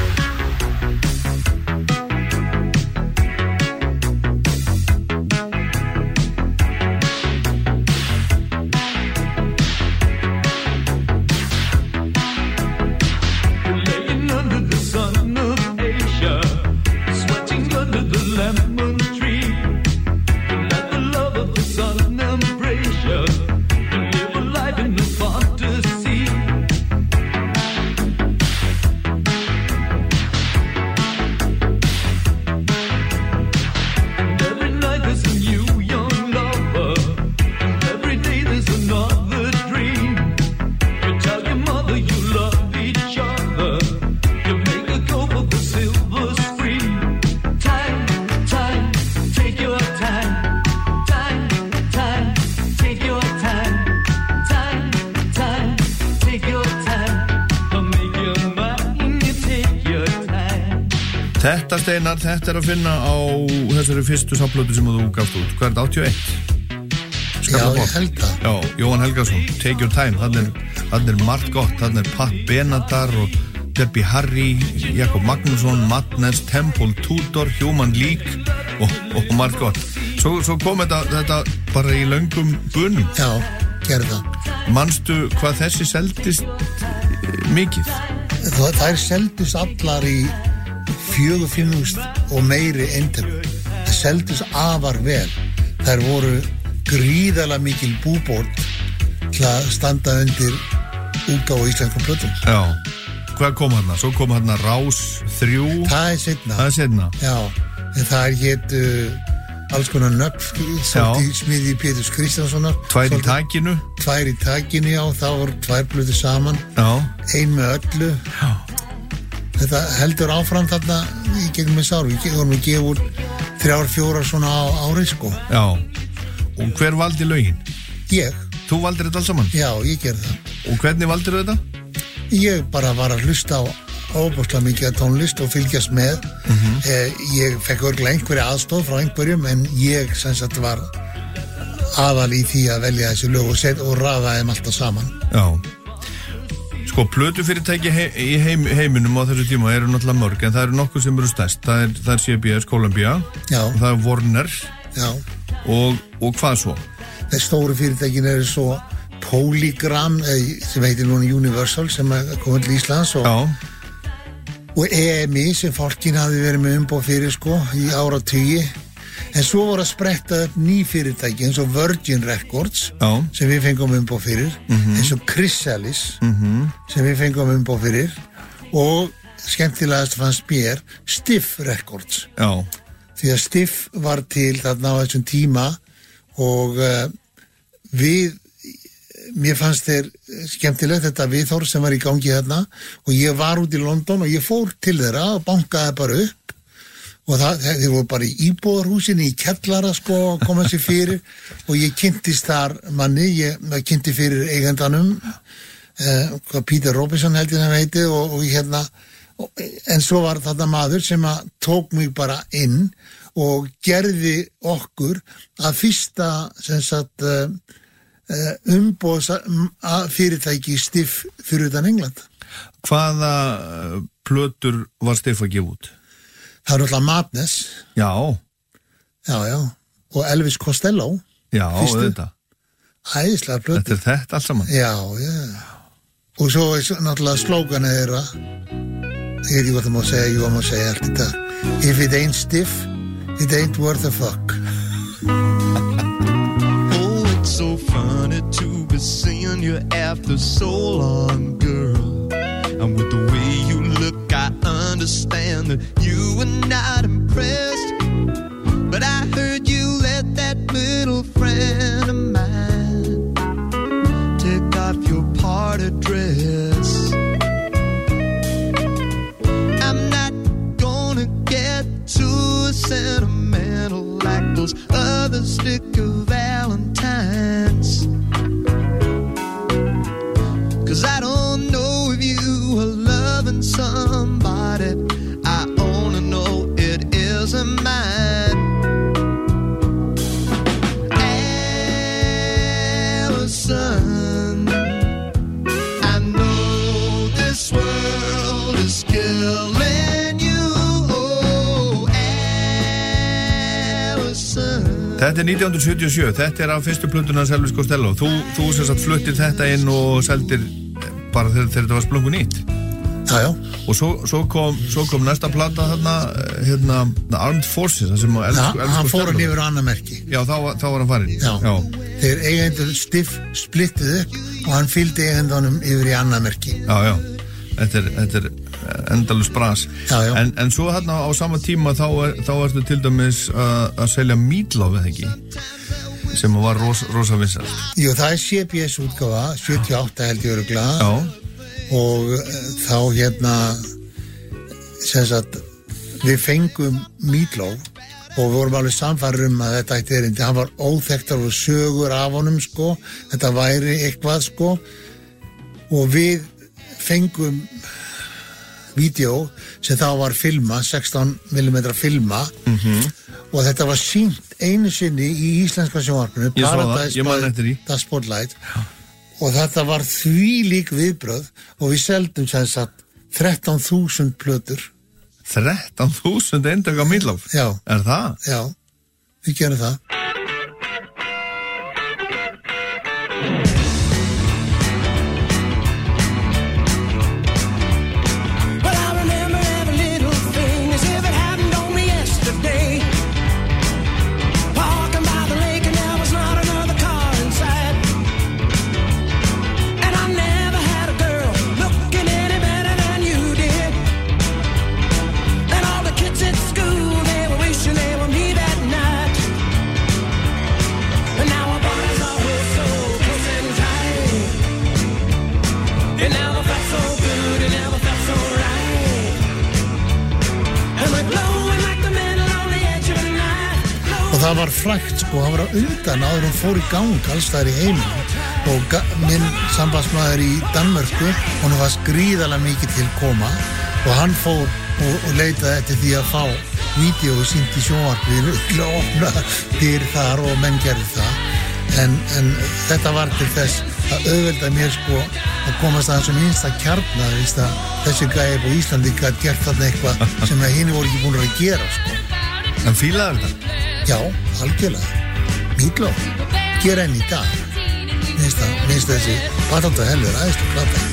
Þetta Steinar, þetta er að finna á þessari fyrstu safnplötu sem þú gafst út. Hvað er þetta, áttatíu og eitt? Já, ég held það. Já, Jóhann Helgason, Take Your Time, þannig er, er margt gott, þannig er Pat Benatar og Debbie Harry, Jakob Magnússon, Madness, Temple Tudor, Human League og, og margt gott. Svo, svo kom þetta, þetta bara í löngum bunum. Já, gerði það. Manstu hvað þessi seldist mikið? Það, það er seldist allar í fjögur fimm þúsund og meiri eintökum. Það seldust afar vel. Þær voru gríðarlega mikil búbót til að standa undir útgáfu íslenskum plötum. Já. Hvað kom hérna? Svo kom hérna Rás þrjú. Það er seinna. Það er seinna. Já, en það er hétt uh, alls konar nöfn, svolítið smiði Péturs Kristjánssonar. Tvær í takinu. Tvær í takinu, já, þá voru tvær plötur saman. Já. Ein með öllu. Já. Þetta heldur áfram þarna í gegnum þess ár. Við vorum að gefa úr þrjár, fjórar svona á ári, sko. Já. Og hver valdi lögin? Ég. Þú valdir þetta alls saman? Já, ég gerði það. Og hvernig valdir þetta? Ég bara var að hlusta á óbúslega mikið tónlist og fylgjast með. Mm-hmm. eh, ég fekk örgulega einhverja aðstoð frá einhverjum, en ég sem sagt var aðal í því að velja þessi lög og, set, og raða þeim alltaf saman. Já. Sko, plötufyrirtæki hei, í heim, heiminum á þessu tíma eru náttúrulega mörg, en það eru nokkuð sem eru stærst. Það er, það er C B S, Columbia. Já. Og það er Warner. Já. Og, og hvað svo? Þeir stóru fyrirtækin eru svo Polygram, sem heitir núna Universal, sem komið til Íslands, og, og E M I sem fólkin hafi verið með umboð fyrir, sko, í áratugi. En svo voru að spretta upp ný fyrirtæki eins og Virgin Records, Já. sem við fengum umboð fyrir, mm-hmm. eins og Chrysalis, mm-hmm. sem við fengum umboð fyrir, og skemmtilegast fannst mér Stiff Records. Já. Því að Stiff var til þarna á þessum tíma og uh, við mér fannst þeir skemmtilegt þetta viðhorf sem var í gangi þarna og ég var út í London og ég fór til þeirra og bankaði bara upp og það, þeir voru bara í íbúðarhúsinni í kellara sko að koma sér fyrir og ég kynntist þar manni, ég kynnti fyrir eigendanum eh, Peter Robinson held ég það heiti og, og hérna og, en svo var þetta maður sem að tók mig bara inn og gerði okkur að fyrsta sem sagt uh, umboðs fyrirtæki Stiff fyrir utan England. Hvaða plötur var Stiff að gefa út? Það er alltaf Madness. Já. Já, já. Og Elvis Costello. Já, þetta. Æðislega plötur. Þetta er þetta alls saman. Já, já. Og svo er náttúrulega slóganið þeirra. Ég veit ekki hvað það má segja, ég var má segja allt þetta. If it ain't Stiff, it ain't worth a fuck. So funny to be seeing you after so long, girl. And with the way you look, I understand that you were not impressed. But I heard you let that little friend of mine take off your party dress. I'm not gonna get too sentimental like those other sticker Valentines, 'cause I don't know if you are loving somebody. I only know it isn't mine. Allison, I know this world is killing you. Oh, Allison. Þetta er nítján hundruð sjötíu og sjö, þetta er af fyrstu plötuna Elvis Costello. Þú, þú sem sagt fluttir þetta inn og seldir bara þegar, þegar þetta var splungu nýtt. Já, já. Og svo, svo, kom, svo kom næsta plata þarna, hérna, Armed Forces, það sem Elvis, ja, Elvis Costello. hann fór hann yfir annað merki. Já, þá, þá var hann farinn. Já. já. Þegar eigendur Stiff splittið upp og hann fylgdi eigendunum yfir í annað merki. Já, já. Þetta er, þetta er endalus bras. Já, já. En, en svo hérna á sama tíma þá, er, þá ertu til dæmis að selja Meatloaf, eða ekki? Sem var rosa, rosa vinsælt. Jú, það er C B S útgáfa, sjötíu og átta held ég örugglega. Já. Og uh, þá hérna, sem sagt, við fengum Meatloaf og við vorum alveg samfærir um að þetta ætti erindi. Hann var óþekktar og sögur af honum, sko. Þetta væri eitthvað, sko. Og við fengum vídeo sem þá var filma, sextán millimetra filma mm-hmm. og þetta var sýnt einu sinni í íslenska sjónvarpinu, Paradise by the Spotlight. Já. Og þetta var þvílík viðbröð og við seldum sem sagt þrettán þúsund plötur. þrettán þúsund eindök á Meatloaf? Já. Er það? Já, við gerum það. Well, I remember every little thing as var frægt sko, hann var á undan áður hún fór í gang alls þar í heiminum og ga- minn sambandsmaður í Danmörku, hún var gríðarlega mikið til koma og hann fór og, og leitaði eftir því að fá vídeo sýnt í sjónvarpinu til að opna dyr þar og menn gerði það en, en þetta var til þess að auðvelda mér sko að komast að þessum einsta kjarna að þessi gæði på Íslandi gæti gert þarna eitthvað sem að hinn voru ekki búin að gera sko. En fílaði þetta? Já, algjörlega Meatloaf, gera enn í dag minnst það, minnst þessi Batata Hellur, aðeinslu plata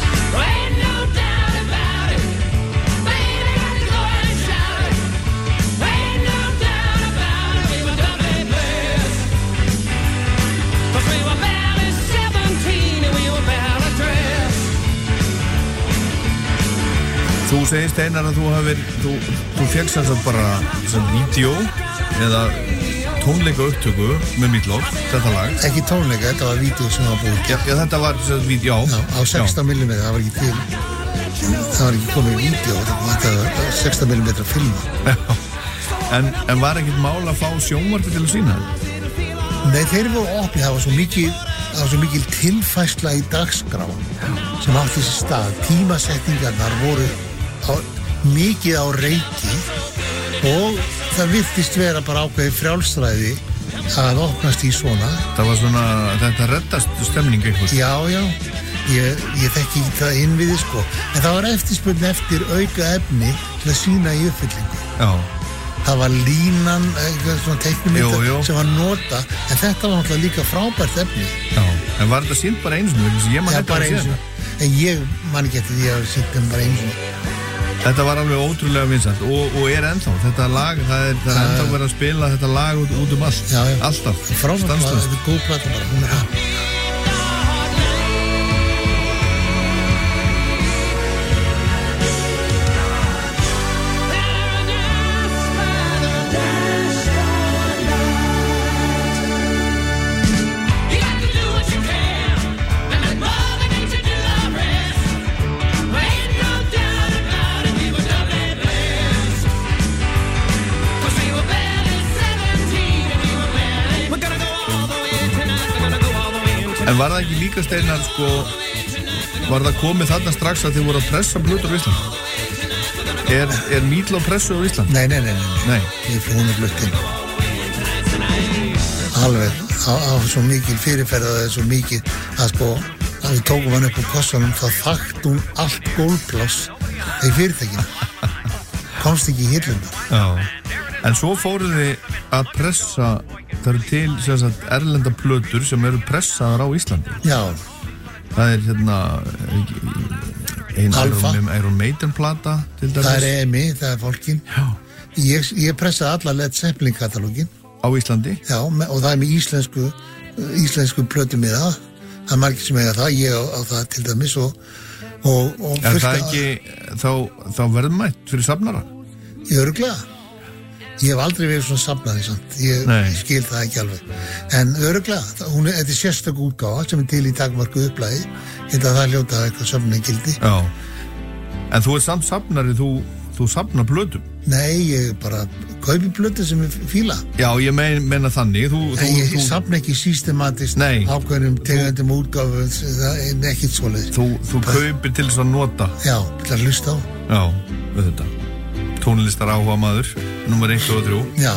Þú segir Steinar að þú hafir þú, þú fékkst þess að bara sem vídeo eða tónleika upptöku með Meatloaf, þetta lag Ekki tónleika, þetta var vídeo sem var búið Já, já þetta var þess að vídeo, já Já, á sextán millimetra, það var ekki til það var ekki komið vídeo þetta var sextán millimetra filma Já, en, en var ekkert mál að fá sjónvarpi til að sína? Nei, þeir voru opnið, það var svo mikið það var svo mikil tilfærsla í dagskrá sem átti þessi stað tímasetningarnar voru á, mikið á reiki og það virtist vera bara ákveði frjálsræði að opnast í svona Það var svona, þetta reddast stemning eitthvað Já, já, ég, ég þekki ekki það innviði sko en það var eftirspurn eftir auka efni til að sína í uppfyllingu Já Það var línan, eitthvað svona teiknumynda sem var nota, en þetta var náttúrulega líka frábært efni. Já, en var þetta sínt bara einu sinni? Ég man Já, ekki bara að einu sé sinni. En ég man ekki eftir því að sínt þeim bara einu sinni. Þetta var alveg ótrúlega vinsælt og, og er ennþá, þetta lag, það er, það er ennþá verið að spila þetta lag út, út um allt. Já, já. Alltaf. Frábært, þetta er góð plata bara, hún er það. En var það ekki líka Steinar, sko, var það komið þarna strax að þið voru að pressa blötur á Ísland? Er, er Meatloaf pressu á Ísland? Nei, nei, nei, nei. Nei. Ég fyrir hún er blöttinn. Alveg, á, á svo mikil fyrirferð og það er svo mikil að sko, að við tókum hann upp á kossanum, þá þakkt hún allt gólpláss í fyrirtækinu. Komst ekki í hillundar. Já, en svo fóruð þið að pressa, það eru til sagt, erlenda plötur sem eru pressaðar á Íslandi. Já. Það er hérna einn Alfa. Iron, Iron Maiden plata til dæmis. Það er Emi, það er fólkin. Já. Ég, ég pressaði alla Led Zeppelin katalógin. Á Íslandi? Já, og það er með íslensku, íslensku plötu með það. Það er margir sem eiga það, ég á, á það til dæmis og, og, og er það ekki þá, þá verðmætt fyrir safnara? Ég öruglega. Ég hef aldrei verið svona safnari samt. Ég, ég skil það ekki alveg. En öruglega, hún er, þetta er sérstök útgáfa sem er til í takmarku upplæði. Þetta það hljóta eitthvað söfningildi. Já. En þú er samt safnari, þú, þú safnar plötum? Nei, ég bara kaupi plötu sem ég fíla. Já, ég mein, meina þannig. Þú, Nei, þú, ég þú... safna ekki systematískt ákveðnum tegundum útgáfu, það er ekkert svoleiðis. Þú, þú kaupir til þess að nota? Já, til að hlusta á. Já, við þetta. Tónlistar áhuga maður, nummer eitt og þrjú. Já.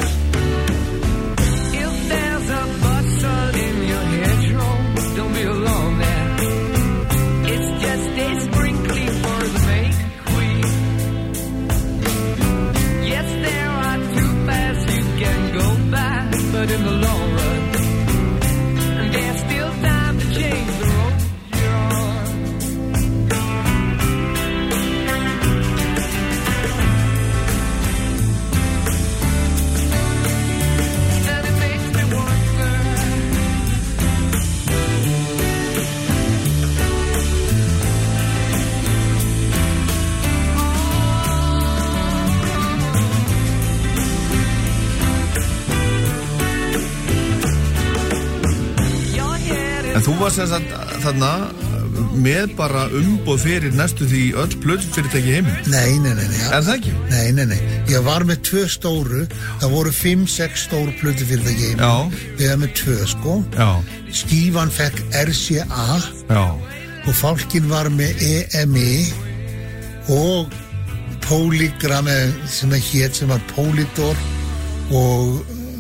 En þú var sem sagt þarna með bara umboð fyrir næstu því öll plötufyrirtæki heiminn? Nei, nei, nei, nei. Er það ekki? Nei, Nei, nei, nei, ég var með tvö stóru, það voru fimm, sex stóru plötufyrirtæki. Já. Við erum með tvö, sko. Já. Skífan fekk R C A. Já. Og fálkinn var með E M I og Polygram sem er hér, sem var Polydor og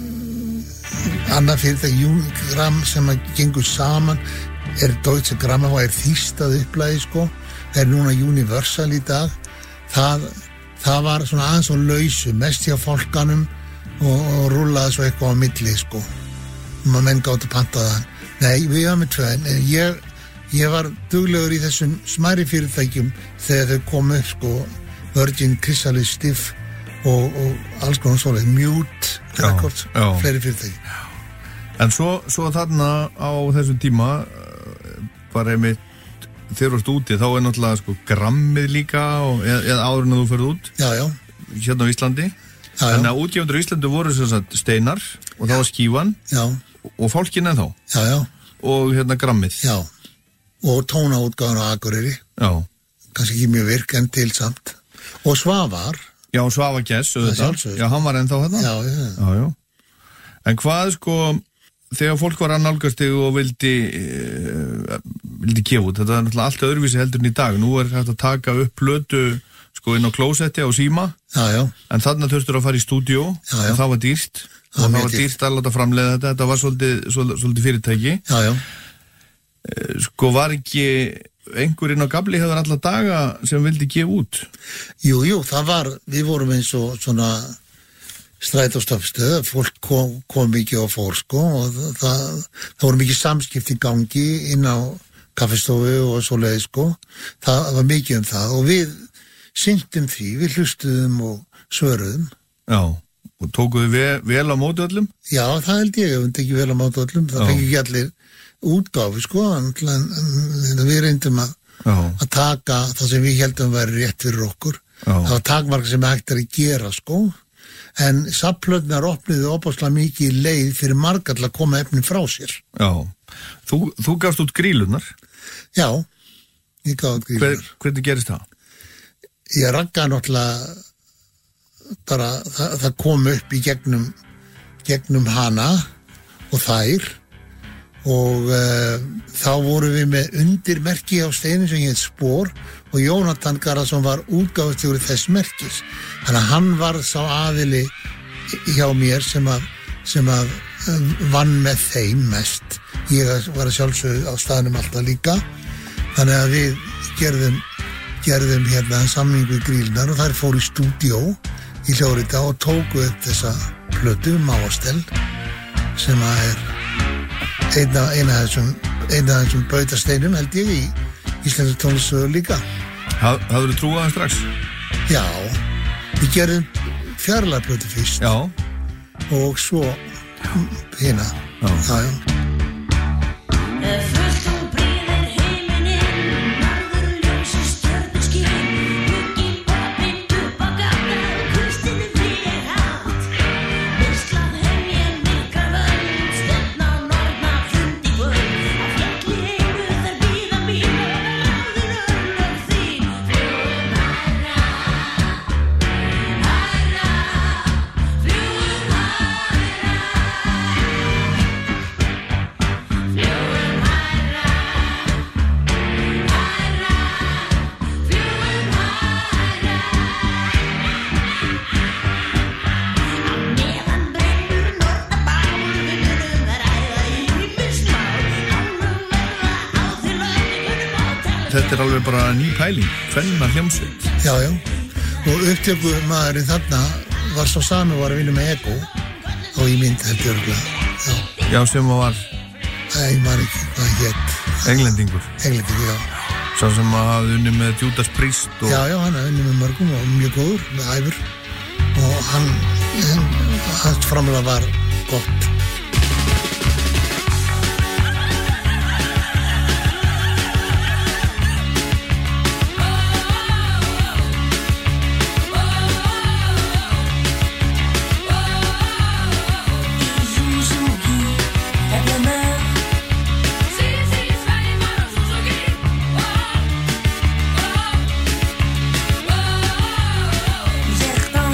annar fyrirtæki Unigram sem að gengur saman, er Deutsche Grammophon, er þýstað upplæði, sko. Það er núna Universal í dag. Það Það var svona aðeins og lausu, mest hjá fólkanum og, og rúlaði svo eitthvað á milli, sko. Maður menn gátt að panta það. Nei, við varum með tvö, en ég, ég var duglegur í þessum smæri fyrirtækjum þegar þau komu upp, sko, Virgin, Chrysalis, Stiff og, og alls konar svoleið, Mute, Records, fleiri fyrirtæki. En svo, svo þarna á þessum tíma, bara einmitt, þegar þú ert úti, þá er náttúrulega sko grammið líka og, eða, eða áður en þú ferð út. Já, já. Hérna á Íslandi. Já, já. Þannig að útgefundur á Íslandi voru sem sagt Steinar og það var Skífan. Já. Og, og fólkin ennþá. Já, já. Og hérna grammið. Já. Og tónaútgáðan á Akureyri. Já. Kannski ekki mjög virk en til samt. Og Svavar. Já, Svavar Gess, auðvitað. Já, hann var ennþá hérna. Já, já. Já, já. En hvað sko, þegar fólk var að nálgast þig og vildi uh, vildi gefa út, þetta er náttúrulega allt öðruvísi heldur en í dag. Nú er hægt að taka upp plötu sko inn á klósetti á síma. Já, já. En þarna þurftur að fara í stúdíó. Já, já. Og það var dýrt. Og það var dýrt að láta framleiða þetta. Þetta var svolítið, svolítið, svolítið fyrirtæki. Já, já. Sko var ekki einhverinn á gafli hefur alla daga sem vildi gefa út? Jú, jú, það var, við vorum eins og svona strætóstofstöð, fólk kom, kom mikið og fór, sko, og það, það voru mikið samskipt í gangi inn á kaffistofu og svoleiði, sko. Það var mikið um það og við syntum því, við hlustuðum og svöruðum. Já, og tókuðu vel, vel á móti öllum? Já, það held ég, við tekið vel á móti öllum, það fengi ekki allir útgáfi, sko, en, en, en við reyndum að, að taka það sem við heldum að vera rétt fyrir okkur. Já. Það var takmark sem hægt er að gera, sko. En safnplöturnar opnuðu opaslega mikið leið fyrir marga til að koma efni frá sér. Já, þú, þú gafst út grílunar? Já, ég gaf út grílunar. Hver, hvernig gerist það? Ég raggaði náttúrulega bara, það, það kom upp í gegnum, gegnum hana og þær og uh, þá vorum við með undirmerki á steinin sem heit Spor og Jónatan Garðarsson var útgáfustjóri þess merkis. Þannig að hann var sá aðili hjá mér sem að, sem að vann með þeim mest. Ég var að sjálfsögðu á staðnum alltaf líka. Þannig að við gerðum, gerðum hérna samning við grílunar og þær fóru í stúdíó í Hljóðrita og tóku upp þessa plötu, Máastel, sem að er eina, eina af þessum, eina af þessum bautasteinum held ég í íslenskri tónlistsögu líka. Hafðu þú trúið það strax? Já, við gerðum fjarlæga plötu fyrst. Já. Og svo hérna. Já, já. já. Þetta er alveg bara ný pæling, kvenna hljómsveit. Já, já. Og upptökumaðurinn þarna var svo sami var að vinna með Ego og ég myndi þetta örgulega. Já. Já, sem að var? Nei, ég var ekki, það hétt. Englendingur? Englendingur, já. Svo sem að hafa unni með Judas Priest og... Já, já, hann hafa unni með mörgum og mjög góður, með æfur. Og hann, hann hans framlega var gott. Zeg dan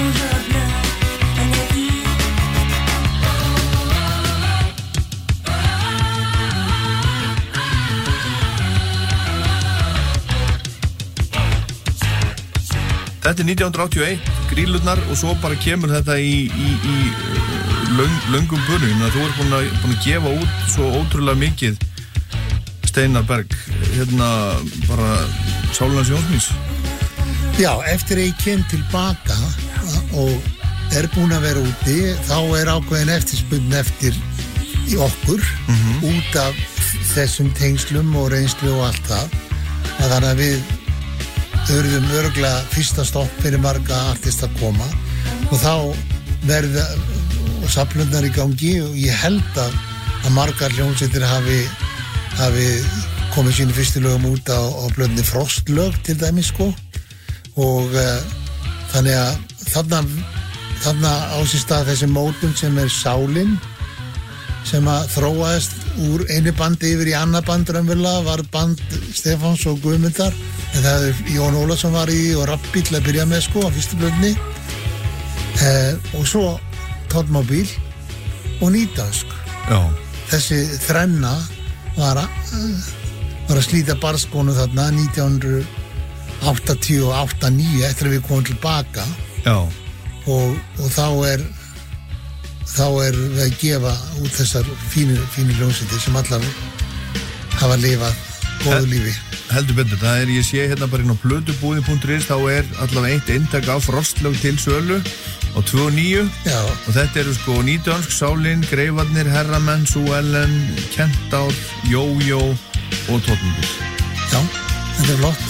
Þetta er nítján hundruð áttatíu og eitt, Grýlurnar, og svo bara kemur þetta í, í, í löng, löngum bunum. Þú ert búin að, búin að gefa út svo ótrúlega mikið, Steinar Berg, hérna bara Sálunars Jónsmíns. Já, eftir að ég kem tilbaka og er búin að vera úti, þá er ákveðin eftirspurn eftir í okkur, mm-hmm. út af þessum tengslum og reynslu og allt það. Þannig að við urðum örglega fyrsta stopp fyrir marga artista að koma og þá verða og safnlundar í gangi og ég held að, að margar hljómsveitir hafi, hafi komið sínu fyrstu lögum út á, á blöðni Frostlög til dæmis sko og uh, þannig að þarna, þarna á sér stað þessi mótum sem er Sálin sem að þróaðist úr einu bandi yfir í annað band raunverulega var band Stefáns og Guðmundar en það er Jón Ólafsson var í og Rappí til að byrja með sko á fyrstu blöðni eh, og svo Tóttmábíl og Nýdansk. Já. Þessi þrenna var að, var að slíta barskónu þarna nítján hundruð áttatíu og átta til níu eftir að við komum tilbaka. Já. Og, og þá er þá er við að gefa út þessar fínu, fínu hljómsveitir sem allar hafa lifað góðu lífi. Heldur betur, það er, ég sé hérna bara inn á plötubúðin punktur is, þá er allavega eitt eintak af Frostlög til sölu á tvö og níu. Já. Og þetta eru sko Nýdönsk, Sálin, Greifarnir, Herramenn, Sú Ellen, Kentár, Jójó og Tóttmábíl. Já, þetta er flott.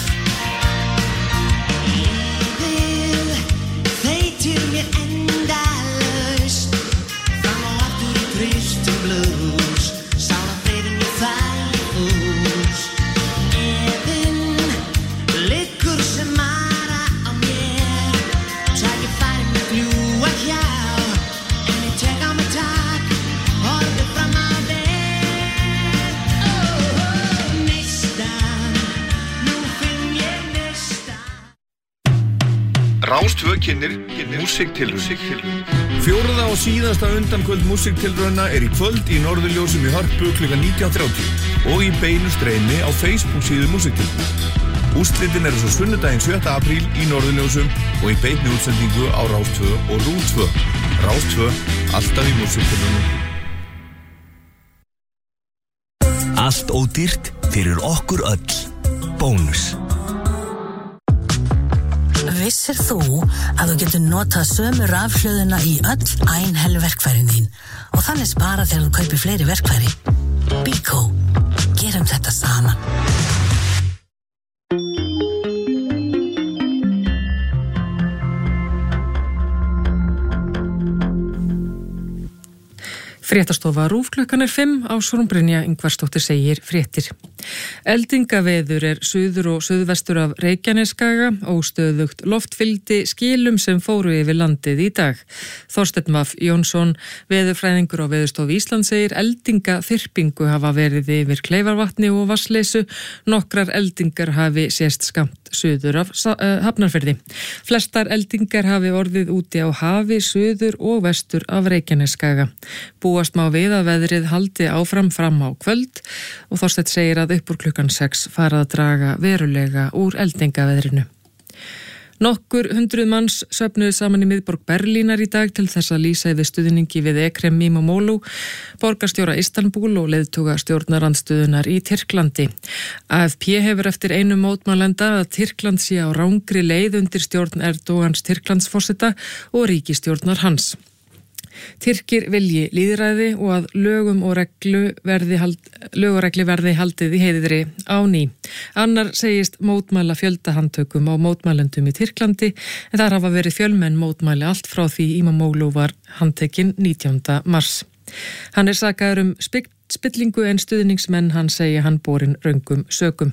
Rástvö kynnir músíktilraun. Fjórða og síðasta undankvöld músíktilrauna er í kvöld í Norðurljósum í Hörpu klukkan nítján þrjátíu og í beinu streymi á Facebook síðu músíktilraun. Úrslitin eru svo sunnudaginn sjötta apríl í Norðurljósum og í beinni útsendingu á Rástvö og Rútvö. Rástvö, alltaf í músíktilraunum. Allt ódýrt fyrir okkur öll. Bónus. Vissir þú að þú getur notað sömu rafhlöðuna í öll Einhell verkfærin þín og þannig spara þegar þú kaupir fleiri verkfæri? Bíkó, gerum þetta saman. Fréttastofa RÚV klukkan er fimm á Brynja Ingvarsdóttir segir fréttir. Eldingaveður er suður og suðvestur af Reykjanesskaga og stöðugt loftfylgdi skilum sem fóru yfir landið í dag. Þorsteinn Vaff Jónsson, veðurfræðingur á Veðurstofu Íslands segir eldingaþyrpingu hafa verið yfir Kleifarvatni og Vatnsleysu. Nokkrar eldingar hafi sést skammt suður af Hafnarfirði. Flestar eldingar hafi orðið úti á hafi, suður og vestur af Reykjanesskaga. Búast má við að veðrið haldi áfram fram á kvöld og Þorsteinn segir að upp úr klukkan sex fara að draga verulega úr eldingaveðrinu. Nokkur hundruð manns söfnuðu saman í miðborg Berlínar í dag til þess að lýsa yfir stuðningi við Ekrem İmamoğlu, borgarstjóra Istanbúl og leiðtoga stjórnarandstöðunar í Tyrklandi. A F P hefur eftir einu mótmælenda að Tyrkland sé á rangri leið undir stjórn Erdogans Tyrklandsforseta og ríkisstjórnar hans. Tyrkir vilji lýðræði og að lögum og reglu verði, hald, lög og regli verði haldið í heiðri á ný. Annar segist mótmæla fjöldahandtökum á mótmælendum í Tyrklandi en þar hafa verið fjölmenn mótmæli allt frá því İmamoğlu var handtekinn nítjánda mars. Hann er sakaður um spillingu en stuðningsmenn hann segja hann borinn röngum sökum.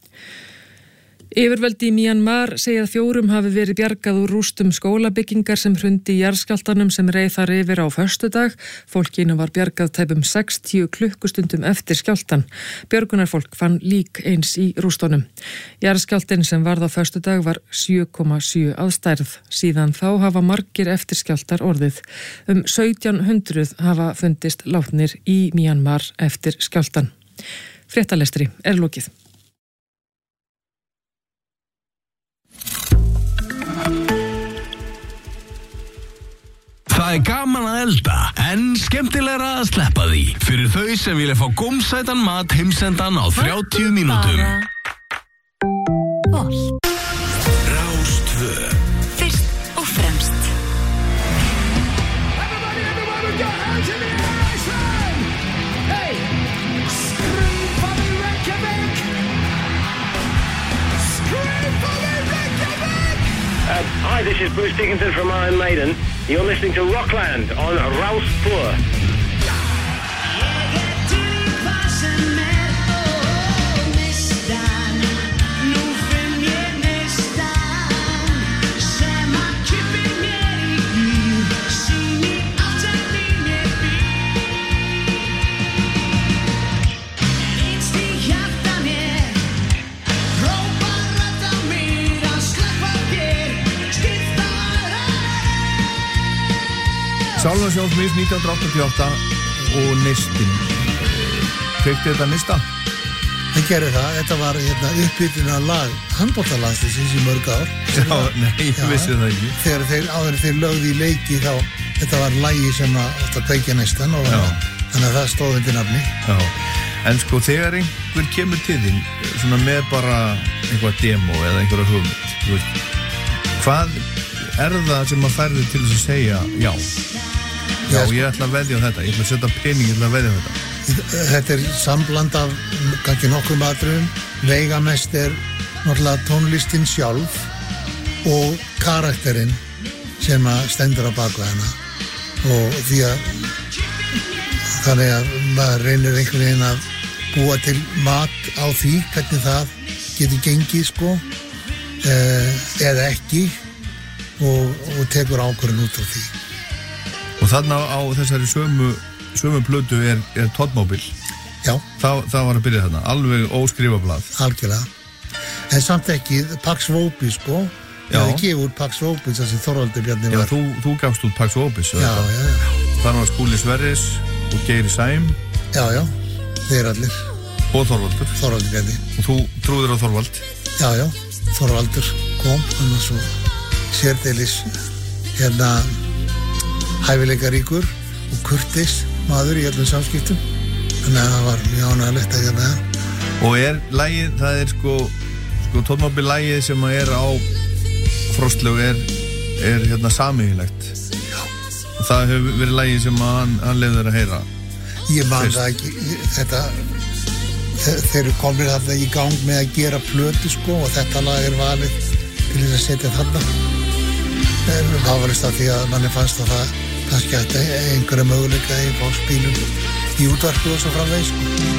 Yfirvöld í Myanmar segja að fjórum hafi verið bjargað úr rústum skólabyggingar sem hrundi í jarðskjálftanum sem reið þar yfir á föstudag. Fólkinu var bjargað tæpum sextíu klukkustundum eftir skjálftan. Björgunarfólk fann lík eins í rústunum. Jarðskjálftin sem varð á föstudag var sjö komma sjö að stærð. Síðan þá hafa margir eftirskjálftar orðið. Um sautján hundruð hafa fundist látnir í Myanmar eftir skjálftan. Fréttalestri er lokið. Það er gaman að elda, en skemmtilegra að sleppa því. Fyrir þau sem vilja fá gómsætan mat heimsendan á þrjátíu mínútum. Volt. Rástvö. Fyrst og fremst. Uh, hi, this is Bruce Dickinson from Iron Maiden. You're listening to Rockland on Rástvö. Sálvarsjónsmís nítján hundruð áttatíu og átta og Nistinn. Kveikti þetta Nista? Það gerði það, þetta var hérna, uppbytuna lag handboltalandsliðsins í mörg ár. Já, nei, ég vissi það ekki. Þegar þeir, áður þeir lögðu í leiki þá, þetta var lagi sem að átt að kveikja Nistan og þannig að það stóð undir nafni. Já, en sko þegar einhver kemur til þín, svona með bara einhvað demo eða einhverja hugmynd, þú veist, hvað er það sem að færði til þess að segja já? Já, ég ætla að veðja á þetta, ég ætla að setja pening, ég ætla að veðja á þetta. Þetta er sambland af kannski nokkrum atriðum. Veigamest er náttúrulega tónlistin sjálf og karakterinn sem að stendur á baku hana og því að þannig að maður reynir einhvern veginn að búa til mat á því hvernig það getur gengið sko eða ekki og, og tekur ákvörðun út á því. Og þarna á þessari sömu, sömu plötu er, er Toddmóbil. Já. Það, það var að byrja þarna, alveg óskrifablað. Algjörlega. En samt ekki Pax Vopis, sko. Já. Það gefur út Pax Vopis, þessi Þorvaldur Bjarni var. Já, þú, þú gafst út Pax Vopis. Já, já, já. Þar var Skúli Sverris og Geiri Sæm. Já, já, þeir allir. Og Þorvaldur. Þorvaldur Bjarni. Og þú trúðir á Þorvald. Já, já, Þorvaldur kom, hann var svo sérdeilis, hérna, hæfileikaríkur og kurteis maður í öllum samskiptum. Þannig að það var mjög ánægilegt að gera það. Og er lagið, það er sko, sko Toddmóbil lagið sem er á Frostlög er, er hérna sameiginlegt. Já. Og það hefur verið lagið sem hann, hann lefður að heyra. Ég man Fyrst. það ekki, þetta, þeir eru komin þarna í gang með að gera plötu sko og þetta lag er valið til þess að setja þarna. Það var þess að því að manni fannst að það kannski ætti einhverja möguleika í fólksbílum í útvarpi og svo framvegis sko.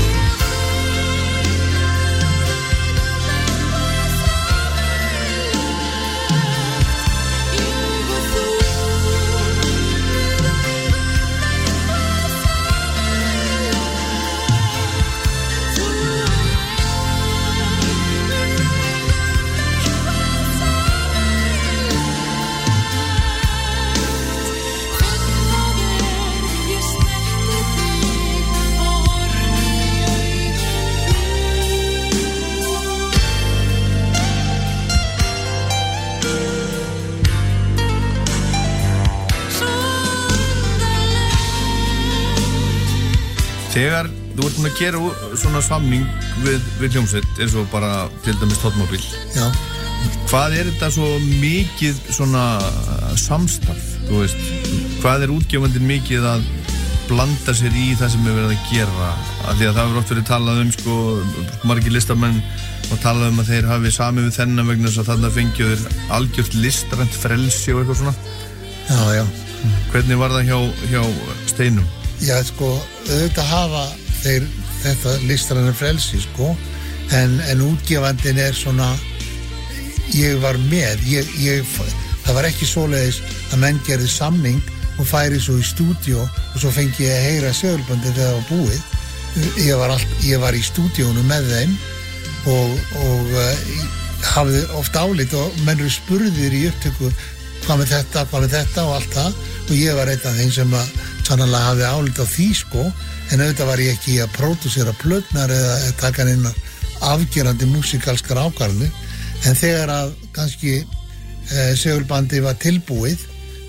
Þegar þú ert búin að gera svona samning við, við hljómsveit eins og bara til dæmis Toddmóbil. Já. Hvað er þetta svo mikið svona samstarf, þú veist? Hvað er útgefandinn mikið að blanda sér í það sem er verið að gera? Af því að það hefur oft verið talað um sko, margir listamenn og talað um að þeir hafi samið við þennan vegna þess að þarna fengið þeir algjört listrænt frelsi og eitthvað svona. Já, já. Hvernig var það hjá, hjá Steinum? Já, sko, auðvitað hafa þeir þetta listræna frelsi, sko, en, en útgefandinn er svona, ég var með, ég, ég, það var ekki svoleiðis að menn gerði samning og færi svo í stúdíó og svo fengi ég að heyra segulbandið þegar það var búið. Ég var, all, ég var í stúdíónu með þeim og, og uh, hafði oft álit og menn eru spurðir í upptöku hvað með þetta, hvað með þetta og allt það og ég var einn af þeim sem að sannlega hafði álit á því sko en auðvitað var ég ekki að pródúsera plötnar eða að taka inn afgerandi músikalskar ákvarðanir en þegar að kannski eh, segulbandi var tilbúið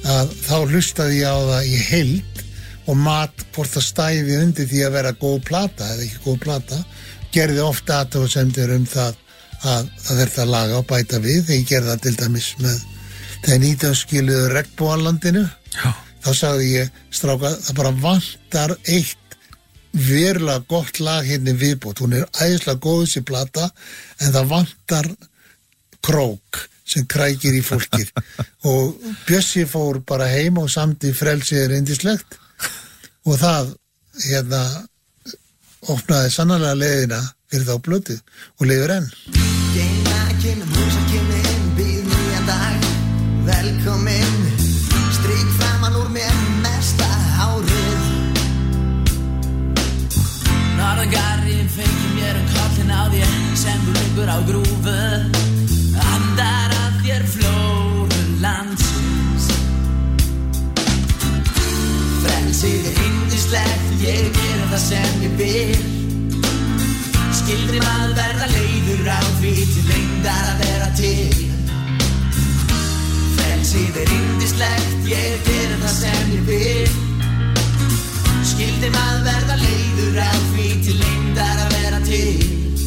að þá hlustaði ég á það í heild og mat hvort það stæði undir því að vera góð plata eða ekki góð plata, gerði ofta athugasemdir um það að það verði að laga og bæta við. Þegar ég gerði það til dæmis með þegar nýtönskiluðu regnbogalandinu, þá sagði ég, stráka, það bara vantar eitt verulega gott lag hérna viðbót. Hún er æðislega góð þessi plata, en það vantar krók sem krækir í fólkið. Og Bjössi fór bara heim og samdi Frelsið er yndislegt, og það hérna opnaði sannarlega leiðina fyrir þá blötu og lifir enn. Geina, kynum húsa, kynum inn, býð nýjan dag, velkomin, strík framan úr mér mesta hárið. Norðangarinn fengið mér um kollin á þér, sem þú liggur á grúfu, andar að þér flóru landsins. Frelsið er yndislegt, ég gerir það sem ég vil. Skyldi maður verða leiður á því til lengdar að vera til. Frelsið er yndislegt, ég gerir það sem ég vil. Skyldi maður verða leiður á því til lengdar að vera til.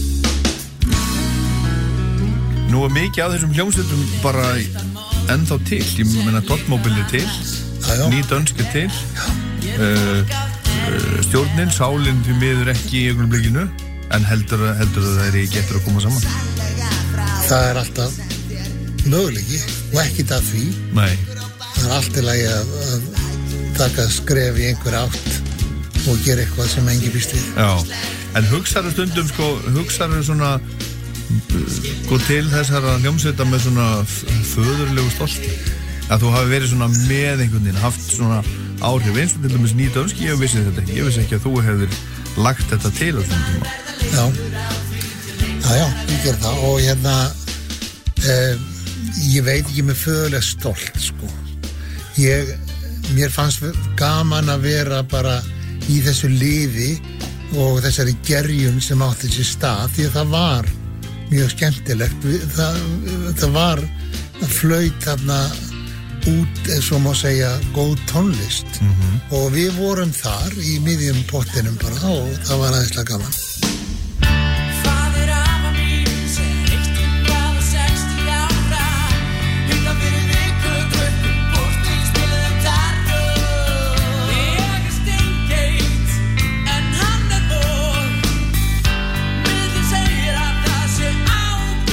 Nú er mikið af þessum hljómsveitum bara ennþá til. Ég meina Dottmóbil er til, Ný dönsk er til, uh, uh, stjórnin, sálinn því miður ekki í augnablikinu, en heldur, heldur að það er ekki eftir að koma saman. Það er alltaf möguleiki og ekkert að því. Nei. Það er allt í lagi að, að taka skref í einhver átt og gera eitthvað sem engi býst við. Já, en hugsaðu stundum sko, hugsaðu svona sko til þessara hljómsveita með svona föðurlegu stolti, að þú hafi verið svona með einhvern veginn, haft svona áhrif eins og til dæmis Ný dönski, ég vissi þetta ekki, ég vissi ekki að þú hefur lagt þetta til á svona tíma. Já, já, já, ég ger það og hérna eh, ég veit ekki með föðulega stolt sko. Ég, mér fannst gaman að vera bara í þessu liði og þessari gerjun sem átti sér stað, því að það var mjög skemmtilegt. Það, það var að flaut þarna út, svo má segja, góð tónlist. Mm-hmm. Og við vorum þar í miðjum pottinum bara og það var aðeinslega gaman.